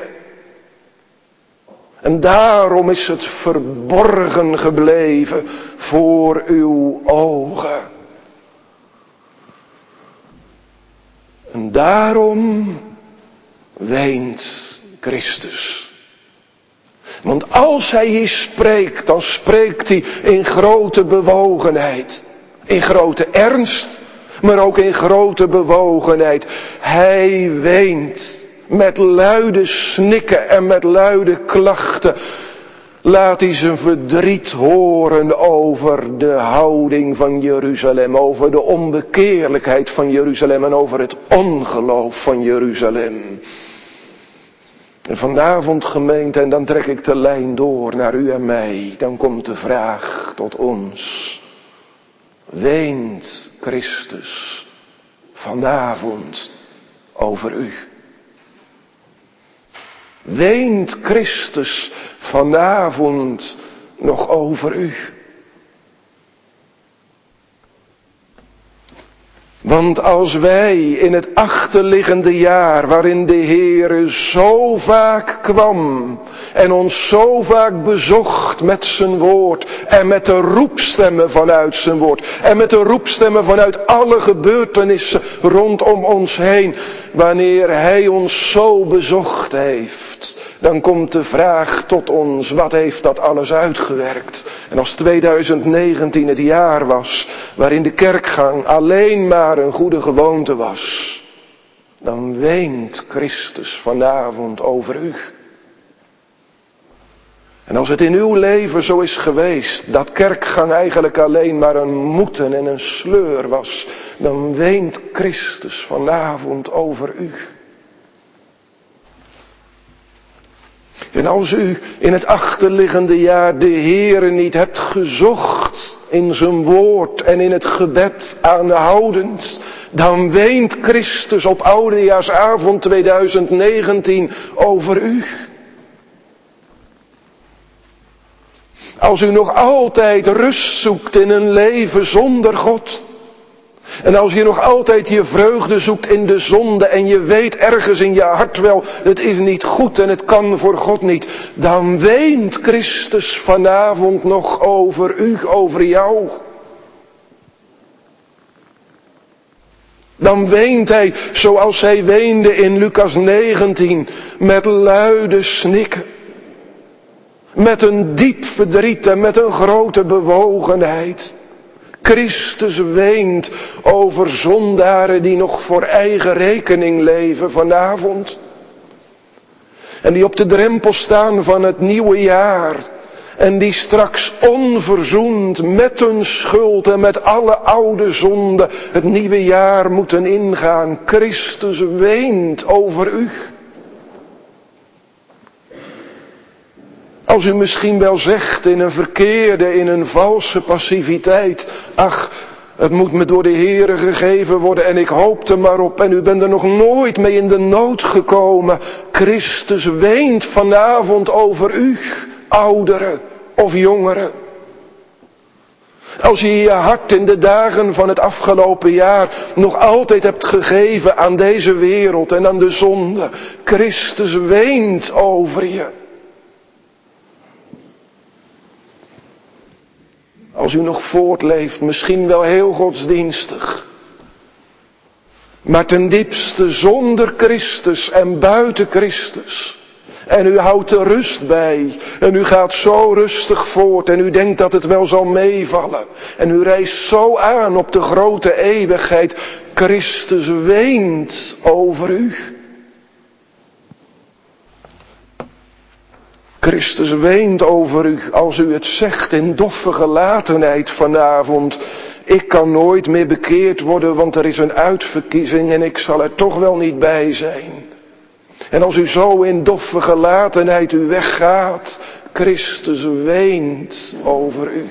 En daarom is het verborgen gebleven voor uw ogen. En daarom weent Christus. Want als hij hier spreekt, dan spreekt hij in grote bewogenheid. In grote ernst, maar ook in grote bewogenheid. Hij weent met luide snikken en met luide klachten. Laat hij zijn verdriet horen over de houding van Jeruzalem, over de onbekeerlijkheid van Jeruzalem en over het ongeloof van Jeruzalem. En vanavond, gemeente, en dan trek ik de lijn door naar u en mij, dan komt de vraag tot ons. Weent Christus vanavond over u? Weent Christus vanavond nog over u? Want als wij in het achterliggende jaar waarin de Heere zo vaak kwam en ons zo vaak bezocht met zijn woord en met de roepstemmen vanuit zijn woord en met de roepstemmen vanuit alle gebeurtenissen rondom ons heen, wanneer hij ons zo bezocht heeft, dan komt de vraag tot ons, wat heeft dat alles uitgewerkt? En als tweeduizend negentien het jaar was waarin de kerkgang alleen maar een goede gewoonte was, dan weent Christus vanavond over u. En als het in uw leven zo is geweest, dat kerkgang eigenlijk alleen maar een moeten en een sleur was, dan weent Christus vanavond over u. En als u in het achterliggende jaar de Heere niet hebt gezocht in zijn woord en in het gebed aanhoudend, dan weent Christus op oudejaarsavond tweeduizend negentien over u. Als u nog altijd rust zoekt in een leven zonder God. En als je nog altijd je vreugde zoekt in de zonde en je weet ergens in je hart wel, het is niet goed en het kan voor God niet, dan weent Christus vanavond nog over u, over jou. Dan weent hij zoals hij weende in Lucas negentien, met luide snikken. Met een diep verdriet en met een grote bewogenheid. Christus weent over zondaren die nog voor eigen rekening leven vanavond. En die op de drempel staan van het nieuwe jaar. En die straks onverzoend met hun schuld en met alle oude zonden het nieuwe jaar moeten ingaan. Christus weent over u. Als u misschien wel zegt in een verkeerde, in een valse passiviteit, ach, het moet me door de Heere gegeven worden en ik hoop er maar op en u bent er nog nooit mee in de nood gekomen. Christus weent vanavond over u, ouderen of jongeren. Als je je hart in de dagen van het afgelopen jaar nog altijd hebt gegeven aan deze wereld en aan de zonde, Christus weent over je. Als u nog voortleeft, misschien wel heel godsdienstig. Maar ten diepste zonder Christus en buiten Christus. En u houdt de rust bij. En u gaat zo rustig voort. En u denkt dat het wel zal meevallen. En u reist zo aan op de grote eeuwigheid. Christus weent over u. Christus weent over u als u het zegt in doffe gelatenheid vanavond. Ik kan nooit meer bekeerd worden, want er is een uitverkiezing en ik zal er toch wel niet bij zijn. En als u zo in doffe gelatenheid u weggaat, Christus weent over u.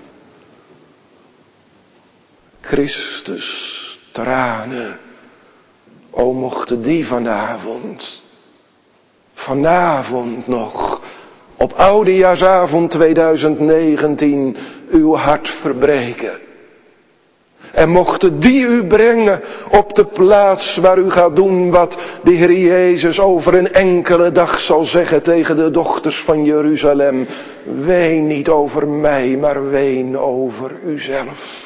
Christus tranen, o mochten die vanavond, vanavond nog, op oudejaarsavond tweeduizend negentien uw hart verbreken. En mochten die u brengen op de plaats waar u gaat doen wat de Heer Jezus over een enkele dag zal zeggen tegen de dochters van Jeruzalem. Ween niet over mij, maar ween over uzelf.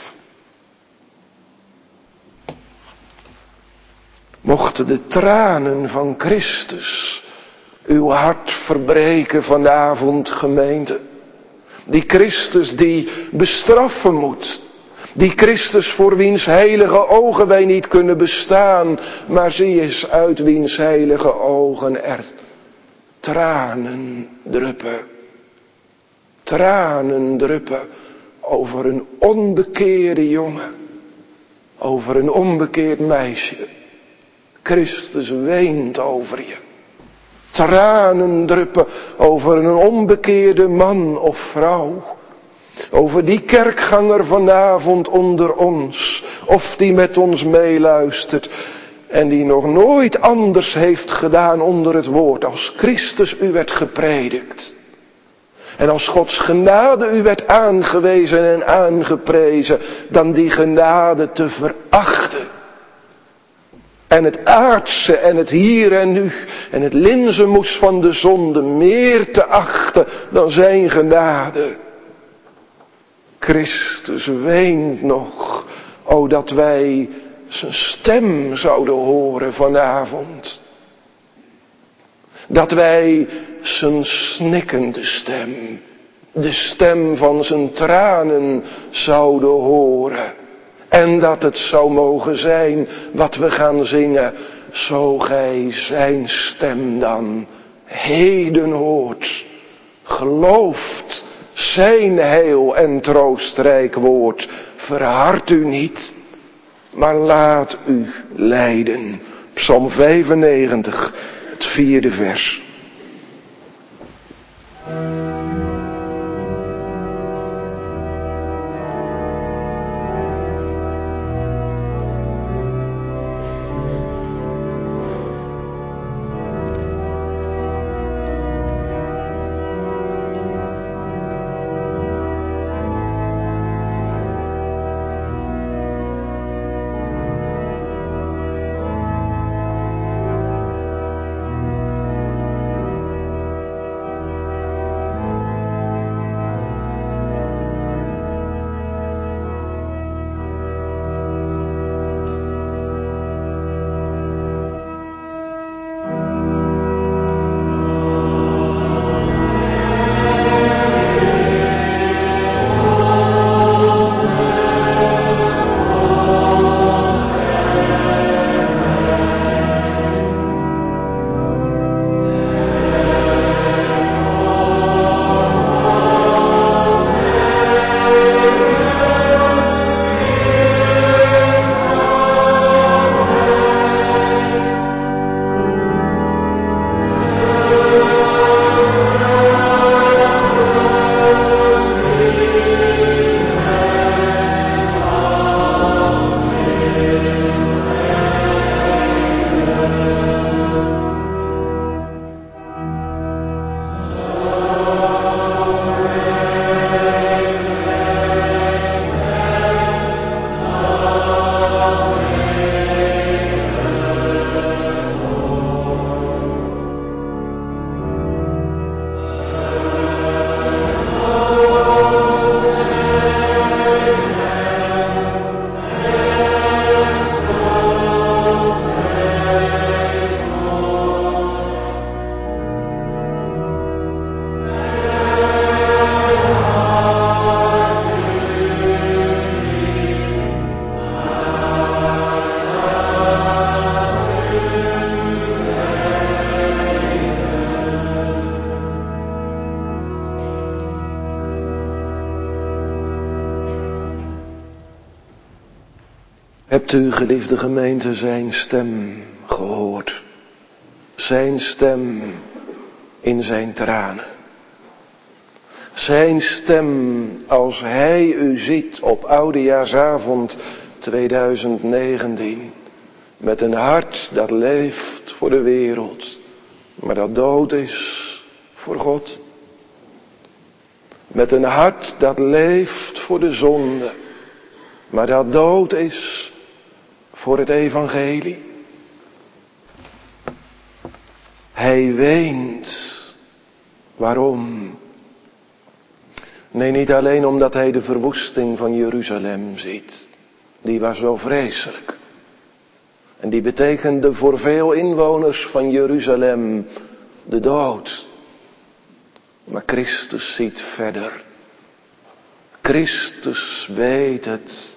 Mochten de tranen van Christus uw hart verbreken vanavond, gemeente. Die Christus die bestraffen moet. Die Christus voor wiens heilige ogen wij niet kunnen bestaan. Maar zie eens uit wiens heilige ogen er tranen druppen. Tranen druppen over een onbekeerde jongen. Over een onbekeerd meisje. Christus weent over je. Tranen druppen over een onbekeerde man of vrouw. Over die kerkganger vanavond onder ons. Of die met ons meeluistert. En die nog nooit anders heeft gedaan onder het woord. Als Christus u werd gepredikt. En als Gods genade u werd aangewezen en aangeprezen. Dan die genade te verachten. En het aardse en het hier en nu. En het linzenmoes van de zonde meer te achten dan zijn genade. Christus weent nog. O dat wij zijn stem zouden horen vanavond. Dat wij zijn snikkende stem. De stem van zijn tranen zouden horen. En dat het zou mogen zijn wat we gaan zingen. Zo gij zijn stem dan heden hoort. Gelooft zijn heil en troostrijk woord. Verhard u niet, maar laat u leiden. Psalm vijfennegentig, het vierde vers. Hebt u, geliefde gemeente, zijn stem gehoord? Zijn stem in zijn tranen. Zijn stem als hij u ziet op oudejaarsavond tweeduizend negentien. Met een hart dat leeft voor de wereld, maar dat dood is voor God. Met een hart dat leeft voor de zonde, maar dat dood is voor het evangelie. Hij weent. Waarom? Nee, niet alleen omdat hij de verwoesting van Jeruzalem ziet. Die was wel vreselijk. En die betekende voor veel inwoners van Jeruzalem de dood. Maar Christus ziet verder. Christus weet het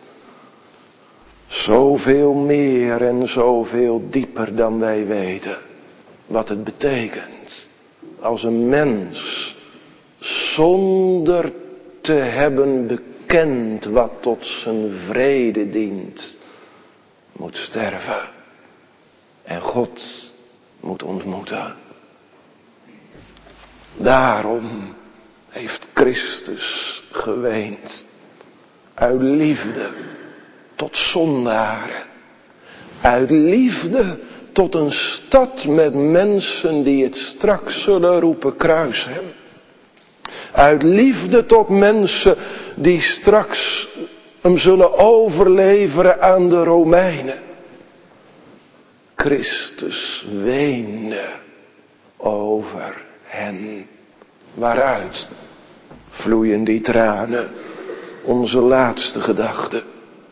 zoveel meer en zoveel dieper dan wij weten. Wat het betekent als een mens zonder te hebben bekend wat tot zijn vrede dient, moet sterven en God moet ontmoeten. Daarom heeft Christus geweend. Uit liefde tot zondaren. Uit liefde tot een stad met mensen die het straks zullen roepen: kruis hem. Uit liefde tot mensen die straks hem zullen overleveren aan de Romeinen. Christus weende over hen. Waaruit vloeien die tranen? Onze laatste gedachte.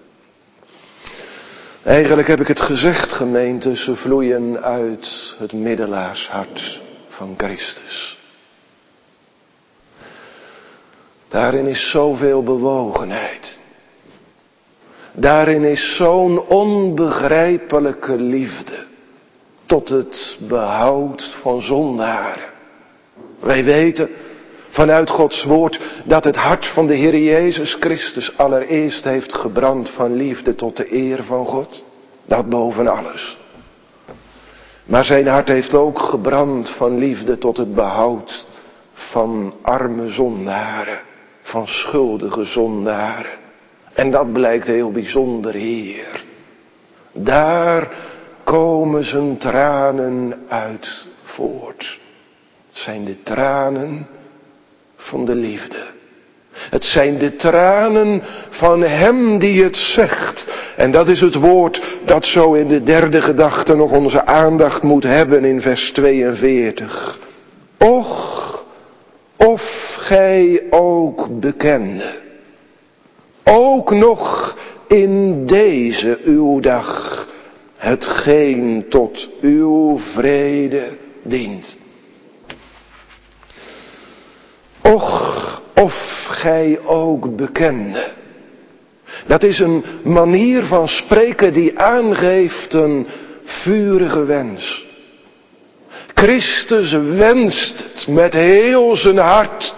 Eigenlijk heb ik het gezegd, gemeente, ze vloeien uit het middelaarshart van Christus. Daarin is zoveel bewogenheid. Daarin is zo'n onbegrijpelijke liefde tot het behoud van zondaren. Wij weten vanuit Gods woord dat het hart van de Heer Jezus Christus allereerst heeft gebrand van liefde tot de eer van God. Dat boven alles. Maar zijn hart heeft ook gebrand van liefde tot het behoud van arme zondaren, van schuldige zondaren. En dat blijkt heel bijzonder hier. Daar komen zijn tranen uit voort. Het zijn de tranen van de liefde. Het zijn de tranen van hem die het zegt. En dat is het woord dat zo in de derde gedachte nog onze aandacht moet hebben in vers tweeënveertig. Och, of gij ook bekende, ook nog in deze uw dag, hetgeen tot uw vrede dient. Och, of gij ook bekende. Dat is een manier van spreken die aangeeft een vurige wens. Christus wenst het met heel zijn hart.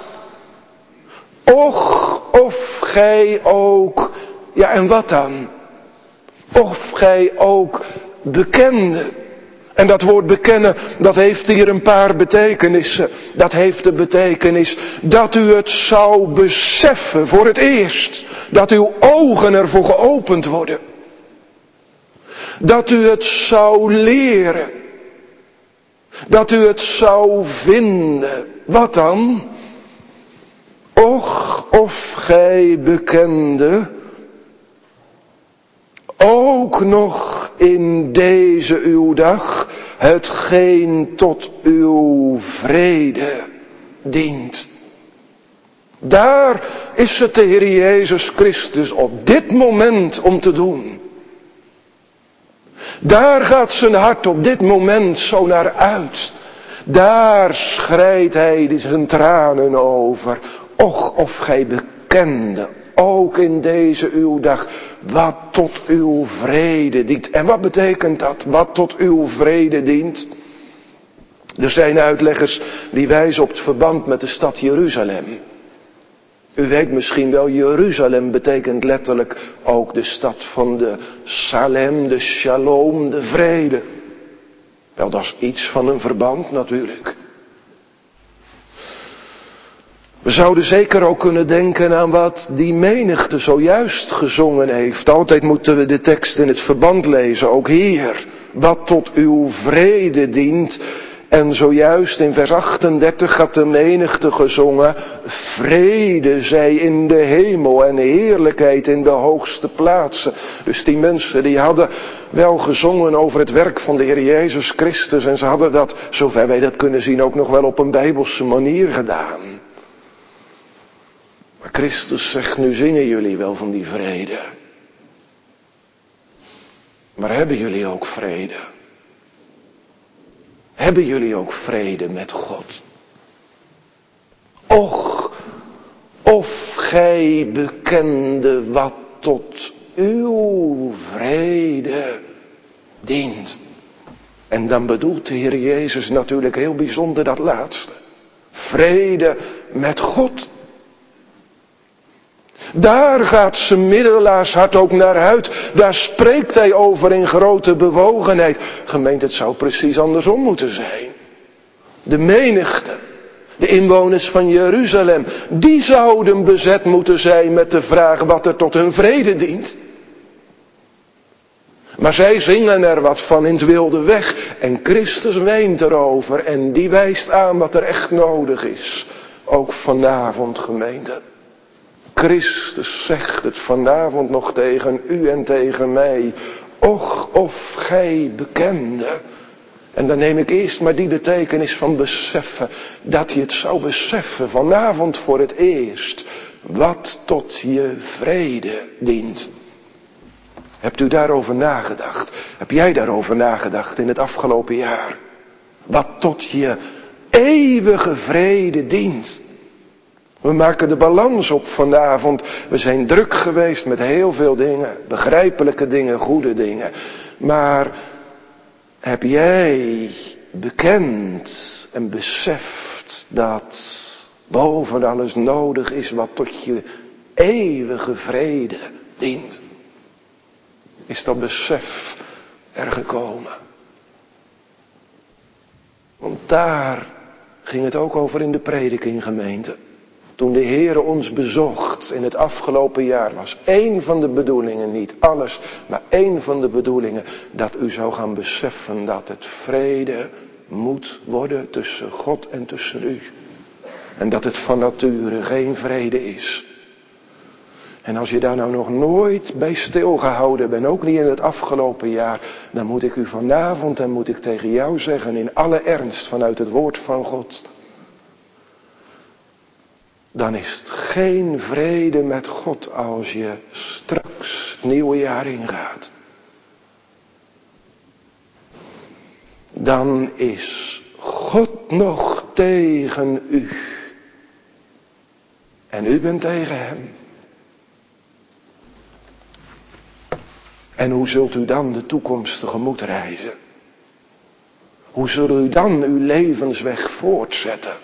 Och, of gij ook, ja en wat dan? Of gij ook bekende. En dat woord bekennen, dat heeft hier een paar betekenissen. Dat heeft de betekenis dat u het zou beseffen voor het eerst. Dat uw ogen ervoor geopend worden. Dat u het zou leren. Dat u het zou vinden. Wat dan? Och, of gij bekende, ook nog in deze uw dag, hetgeen tot uw vrede dient. Daar is het de Heer Jezus Christus op dit moment om te doen. Daar gaat zijn hart op dit moment zo naar uit. Daar schreit hij zijn tranen over. Och, of gij bekende, ook in deze uw dag, wat tot uw vrede dient. En wat betekent dat, wat tot uw vrede dient? Er zijn uitleggers die wijzen op het verband met de stad Jeruzalem. U weet misschien wel, Jeruzalem betekent letterlijk ook de stad van de Salem, de Shalom, de vrede. Wel, dat is iets van een verband natuurlijk. We zouden zeker ook kunnen denken aan wat die menigte zojuist gezongen heeft. Altijd moeten we de tekst in het verband lezen, ook hier. Wat tot uw vrede dient. En zojuist in vers achtendertig had de menigte gezongen: vrede zij in de hemel en heerlijkheid in de hoogste plaatsen. Dus die mensen die hadden wel gezongen over het werk van de Heer Jezus Christus. En ze hadden dat, zover wij dat kunnen zien, ook nog wel op een bijbelse manier gedaan. Maar Christus zegt, nu zingen jullie wel van die vrede. Maar hebben jullie ook vrede? Hebben jullie ook vrede met God? Och, of gij bekende wat tot uw vrede dient. En dan bedoelt de Heer Jezus natuurlijk heel bijzonder dat laatste. Vrede met God. Daar gaat zijn middelaarshart ook naar uit. Daar spreekt hij over in grote bewogenheid. Gemeente, het zou precies andersom moeten zijn. De menigte, de inwoners van Jeruzalem, die zouden bezet moeten zijn met de vraag wat er tot hun vrede dient. Maar zij zingen er wat van in het wilde weg. En Christus weent erover. En die wijst aan wat er echt nodig is. Ook vanavond, gemeente. Christus zegt het vanavond nog tegen u en tegen mij. Och, of gij bekende. En dan neem ik eerst maar die betekenis van beseffen. Dat je het zou beseffen vanavond voor het eerst. Wat tot je vrede dient. Hebt u daarover nagedacht? Heb jij daarover nagedacht in het afgelopen jaar? Wat tot je eeuwige vrede dient. We maken de balans op vanavond. We zijn druk geweest met heel veel dingen. Begrijpelijke dingen, goede dingen. Maar heb jij bekend en beseft dat boven alles nodig is wat tot je eeuwige vrede dient? Is dat besef er gekomen? Want daar ging het ook over in de prediking, gemeente. Toen de Heere ons bezocht in het afgelopen jaar was één van de bedoelingen, niet alles, maar één van de bedoelingen, dat u zou gaan beseffen dat het vrede moet worden tussen God en tussen u. En dat het van nature geen vrede is. En als je daar nou nog nooit bij stilgehouden bent, ook niet in het afgelopen jaar, dan moet ik u vanavond en moet ik tegen jou zeggen in alle ernst vanuit het woord van God. Dan is het geen vrede met God als je straks het nieuwe jaar ingaat. Dan is God nog tegen u. En u bent tegen hem. En hoe zult u dan de toekomst tegemoet reizen? Hoe zult u dan uw levensweg voortzetten?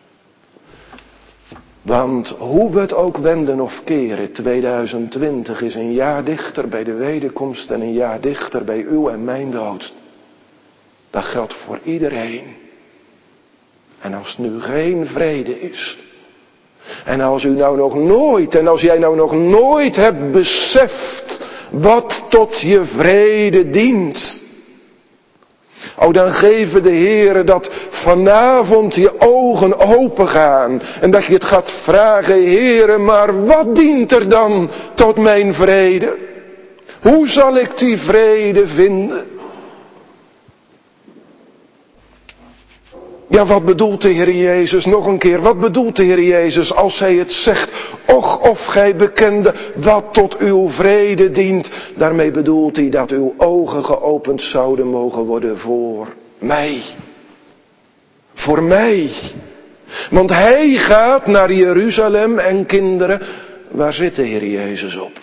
Want hoe we het ook wenden of keren, tweeduizend twintig is een jaar dichter bij de wederkomst en een jaar dichter bij uw en mijn dood. Dat geldt voor iedereen. En als nu geen vrede is, en als u nou nog nooit, en als jij nou nog nooit hebt beseft wat tot je vrede dient. O, dan geven de Heere dat vanavond je ogen open gaan. En dat je het gaat vragen, Heere, maar wat dient er dan tot mijn vrede? Hoe zal ik die vrede vinden? Ja, wat bedoelt de Heer Jezus? Nog een keer, wat bedoelt de Heer Jezus als hij het zegt? Och, of gij bekende wat tot uw vrede dient. Daarmee bedoelt hij dat uw ogen geopend zouden mogen worden voor mij. Voor mij. Want hij gaat naar Jeruzalem en kinderen, waar zit de Heer Jezus op?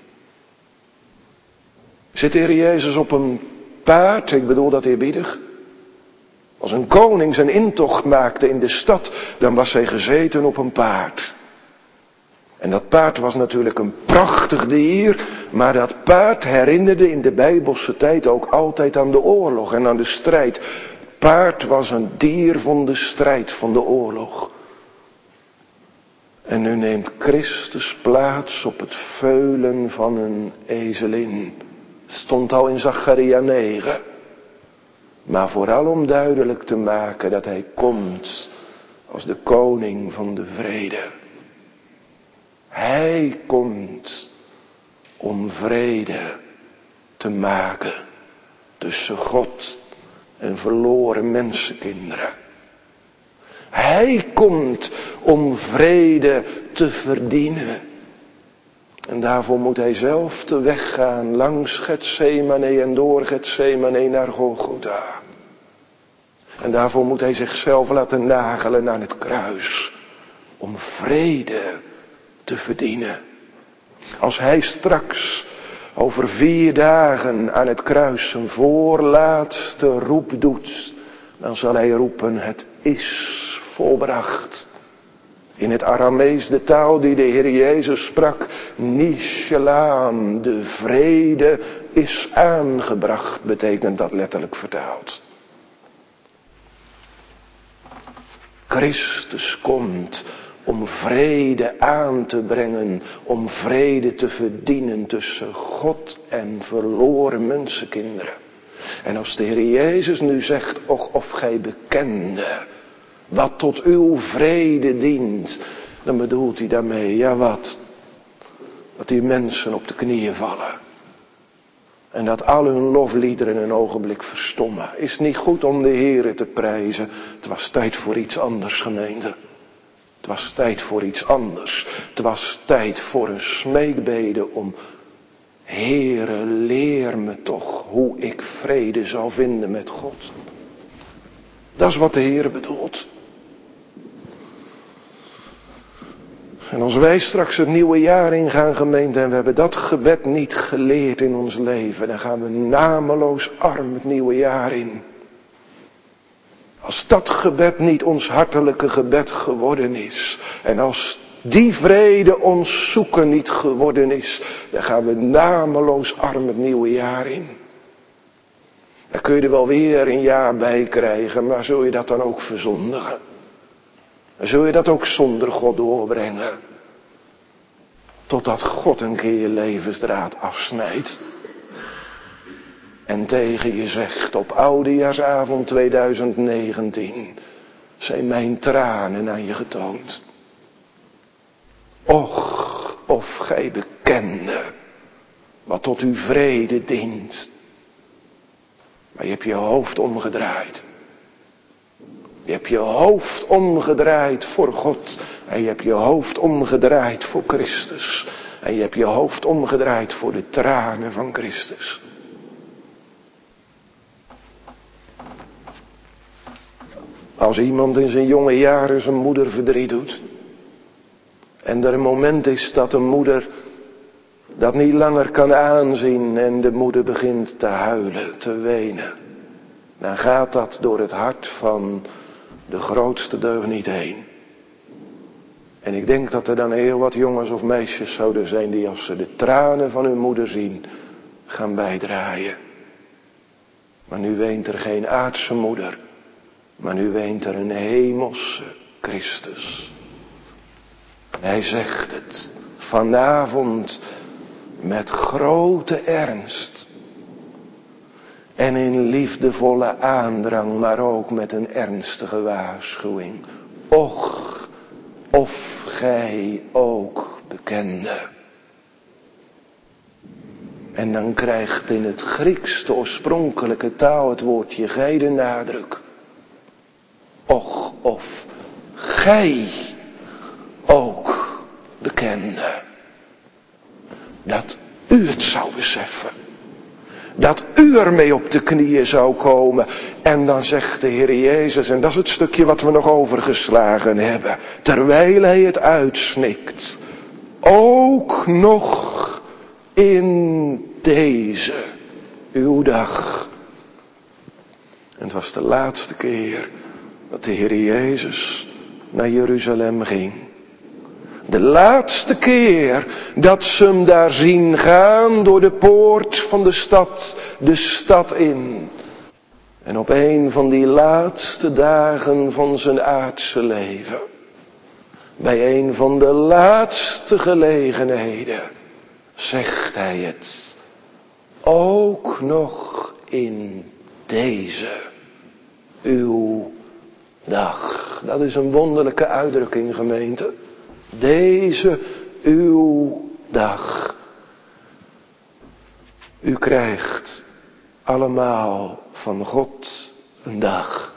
Zit de Heer Jezus op een paard? Ik bedoel dat eerbiedig. Als een koning zijn intocht maakte in de stad, dan was hij gezeten op een paard. En dat paard was natuurlijk een prachtig dier, maar dat paard herinnerde in de Bijbelse tijd ook altijd aan de oorlog en aan de strijd. Paard was een dier van de strijd, van de oorlog. En nu neemt Christus plaats op het veulen van een ezelin. Het stond al in Zacharia negen. Maar vooral om duidelijk te maken dat hij komt als de koning van de vrede. Hij komt om vrede te maken tussen God en verloren mensenkinderen. Hij komt om vrede te verdienen. En daarvoor moet hij zelf de weg gaan langs Getsemane en door Getsemane naar Golgotha. En daarvoor moet hij zichzelf laten nagelen aan het kruis. Om vrede te verdienen. Als hij straks over vier dagen aan het kruis zijn voorlaatste roep doet. Dan zal hij roepen, het is volbracht. In het Aramees, de taal die de Heer Jezus sprak. Nishalam, de vrede is aangebracht, betekent dat letterlijk vertaald. Christus komt om vrede aan te brengen, om vrede te verdienen tussen God en verloren mensenkinderen. En als de Heer Jezus nu zegt, och of gij bekende, wat tot uw vrede dient, dan bedoelt hij daarmee, ja wat? Dat die mensen op de knieën vallen. En dat al hun lofliederen een ogenblik verstommen. Is het niet goed om de Heere te prijzen? Het was tijd voor iets anders, gemeente. Het was tijd voor iets anders. Het was tijd voor een smeekbede om, Heere, leer me toch hoe ik vrede zal vinden met God. Dat is wat de Heere bedoelt. En als wij straks het nieuwe jaar ingaan, gemeente, en we hebben dat gebed niet geleerd in ons leven, dan gaan we nameloos arm het nieuwe jaar in. Als dat gebed niet ons hartelijke gebed geworden is, en als die vrede ons zoeken niet geworden is, dan gaan we nameloos arm het nieuwe jaar in. Dan kun je er wel weer een jaar bij krijgen, maar zul je dat dan ook verzondigen? Zul je dat ook zonder God doorbrengen? Totdat God een keer je levensdraad afsnijdt. En tegen je zegt op oudejaarsavond tweeduizend negentien. Zijn mijn tranen aan je getoond. Och, of gij bekende. Wat tot uw vrede dient. Maar je hebt je hoofd omgedraaid. Je hebt je hoofd omgedraaid voor God. En je hebt je hoofd omgedraaid voor Christus. En je hebt je hoofd omgedraaid voor de tranen van Christus. Als iemand in zijn jonge jaren zijn moeder verdriet doet. En er een moment is dat een moeder dat niet langer kan aanzien. En de moeder begint te huilen, te wenen. Dan gaat dat door het hart van de grootste deugniet heen. En ik denk dat er dan heel wat jongens of meisjes zouden zijn die als ze de tranen van hun moeder zien, gaan bijdraaien. Maar nu weent er geen aardse moeder, maar nu weent er een hemelse Christus. En hij zegt het vanavond met grote ernst. En in liefdevolle aandrang, maar ook met een ernstige waarschuwing. Och, of gij ook bekende. En dan krijgt in het Grieks de oorspronkelijke taal het woordje gij de nadruk. Och, of gij ook bekende. Dat u het zou beseffen. Dat u ermee op de knieën zou komen. En dan zegt de Heer Jezus, en dat is het stukje wat we nog overgeslagen hebben. Terwijl hij het uitsnikt. Ook nog in deze uw dag. En het was de laatste keer dat de Heer Jezus naar Jeruzalem ging. De laatste keer dat ze hem daar zien gaan door de poort van de stad, de stad in. En op een van die laatste dagen van zijn aardse leven, bij een van de laatste gelegenheden, zegt hij het. Ook nog in deze uw dag. Dat is een wonderlijke uitdrukking, gemeente. Deze uw dag. U krijgt allemaal van God een dag.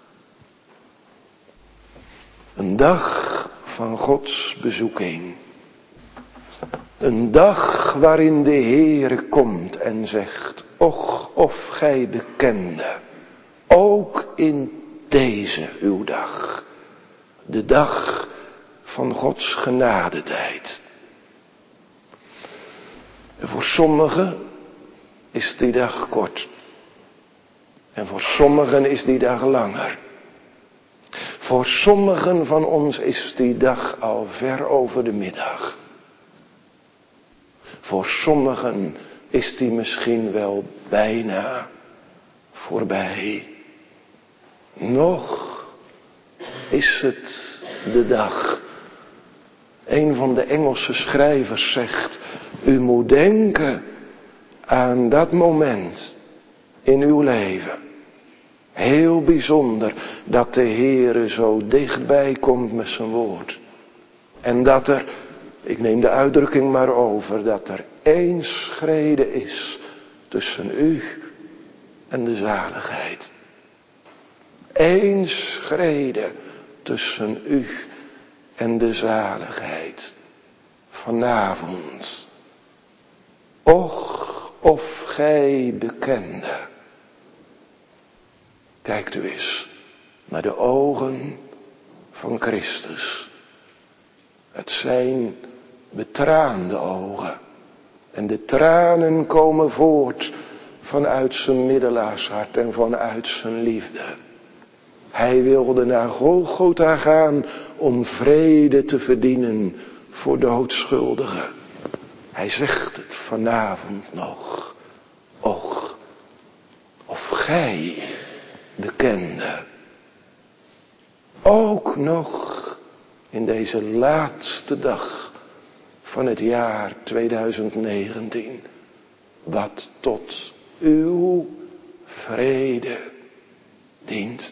Een dag van Gods bezoeking. Een dag waarin de Heere komt en zegt, och of gij bekende, ook in deze uw dag. De dag van Gods genadetijd. En voor sommigen is die dag kort. En voor sommigen is die dag langer. Voor sommigen van ons is die dag al ver over de middag. Voor sommigen is die misschien wel bijna voorbij. Nog is het de dag. Een van de Engelse schrijvers zegt: u moet denken aan dat moment in uw leven. Heel bijzonder dat de Heere zo dichtbij komt met zijn woord. En dat er, ik neem de uitdrukking maar over, dat er één schrede is tussen u en de zaligheid. Eén schrede tussen u en de zaligheid. Vanavond. Och, of gij bekende. Kijkt u eens naar de ogen van Christus. Het zijn betraande ogen. En de tranen komen voort vanuit zijn middelaarshart en vanuit zijn liefde. Hij wilde naar Golgotha gaan om vrede te verdienen voor doodschuldigen. Hij zegt het vanavond nog. Och, of gij bekende. Ook nog in deze laatste dag van het jaar tweeduizend negentien. Wat tot uw vrede dient.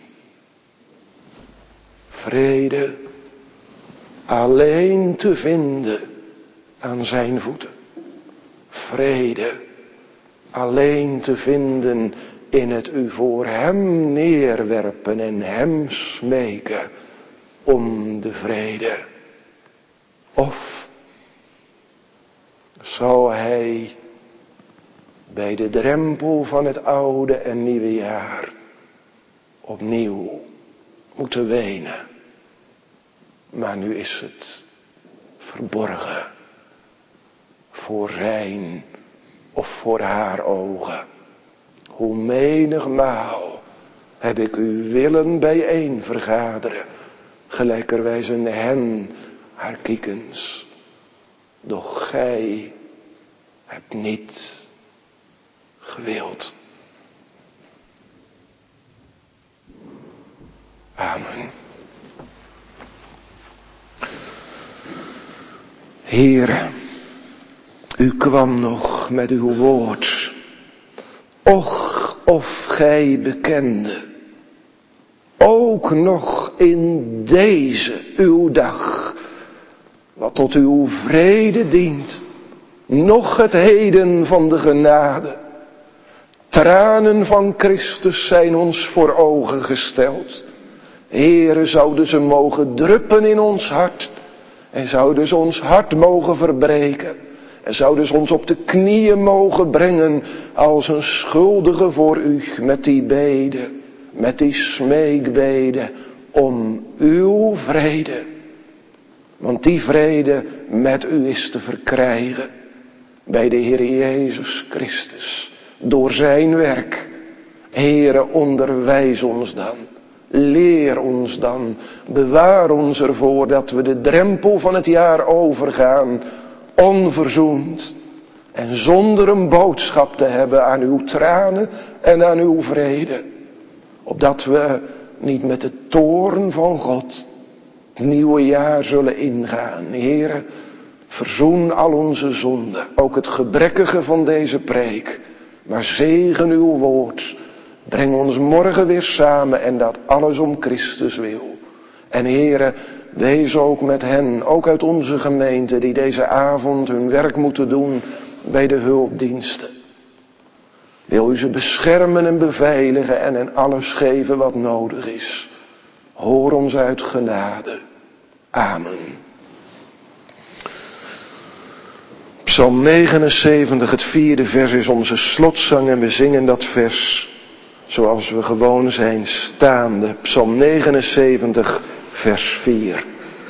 Vrede alleen te vinden aan zijn voeten. Vrede alleen te vinden in het u voor hem neerwerpen en hem smeken om de vrede. Of zou hij bij de drempel van het oude en nieuwe jaar opnieuw moeten wenen. Maar nu is het verborgen voor zijn of voor haar ogen. Hoe menigmaal heb ik u willen bijeen vergaderen, gelijkerwijs een hen haar kiekens. Doch gij hebt niet gewild. Amen. Heere, u kwam nog met uw woord. Och, of gij bekende, ook nog in deze uw dag, wat tot uw vrede dient, nog het heden van de genade. Tranen van Christus zijn ons voor ogen gesteld. Heere, zouden ze mogen druppen in ons hart. En zouden ze ons hart mogen verbreken. En zouden ze ons op de knieën mogen brengen als een schuldige voor u. Met die bede, met die smeekbede om uw vrede. Want die vrede met u is te verkrijgen bij de Heer Jezus Christus. Door zijn werk. Heere, onderwijs ons dan. Leer ons dan. Bewaar ons ervoor dat we de drempel van het jaar overgaan. Onverzoend. En zonder een boodschap te hebben aan uw tranen en aan uw vrede. Opdat we niet met de toorn van God het nieuwe jaar zullen ingaan. Heere, verzoen al onze zonden. Ook het gebrekkige van deze preek. Maar zegen uw woord. Breng ons morgen weer samen en dat alles om Christus wil. En Heere, wees ook met hen, ook uit onze gemeente, die deze avond hun werk moeten doen bij de hulpdiensten. Wil u ze beschermen en beveiligen en hen alles geven wat nodig is. Hoor ons uit genade. Amen. Psalm negenenzeventig, het vierde vers is onze slotzang en we zingen dat vers zoals we gewoon zijn staande. Psalm negenenzeventig, vers vier.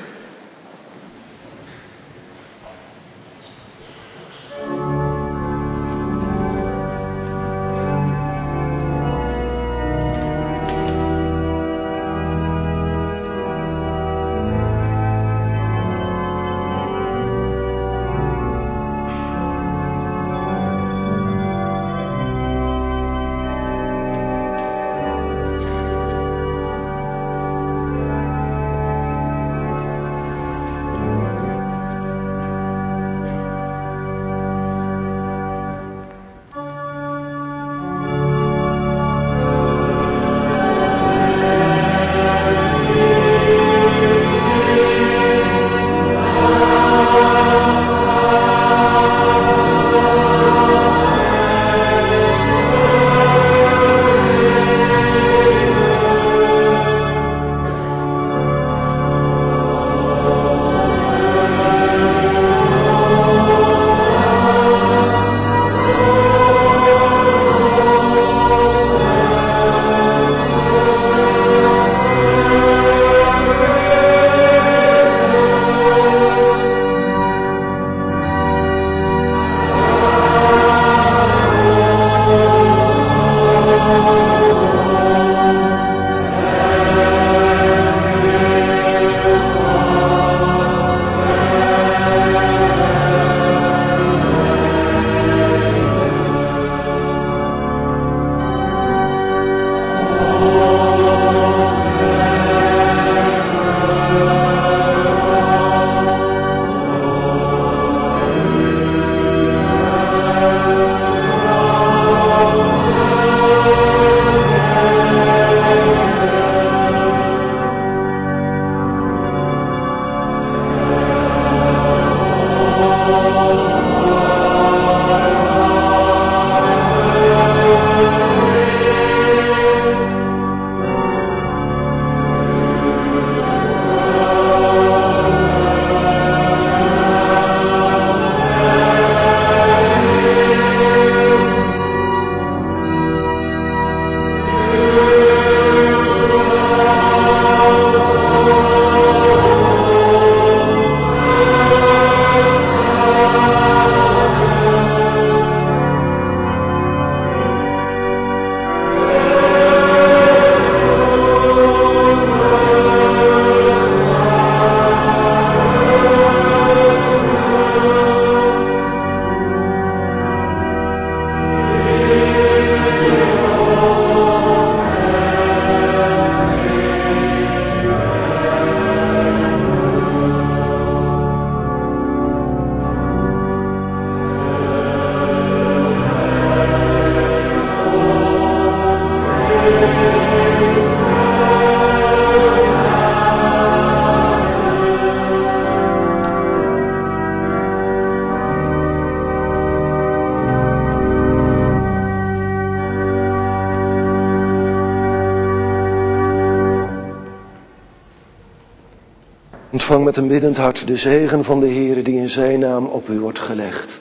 Ontvang met een biddend hart de zegen van de Heere die in zijn naam op u wordt gelegd.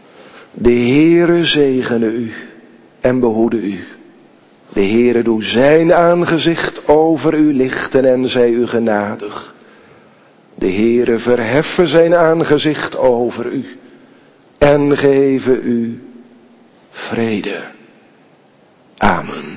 De Heere zegene u en behoede u. De Heere doe zijn aangezicht over u lichten en zij u genadig. De Heere verheffe zijn aangezicht over u en geven u vrede. Amen.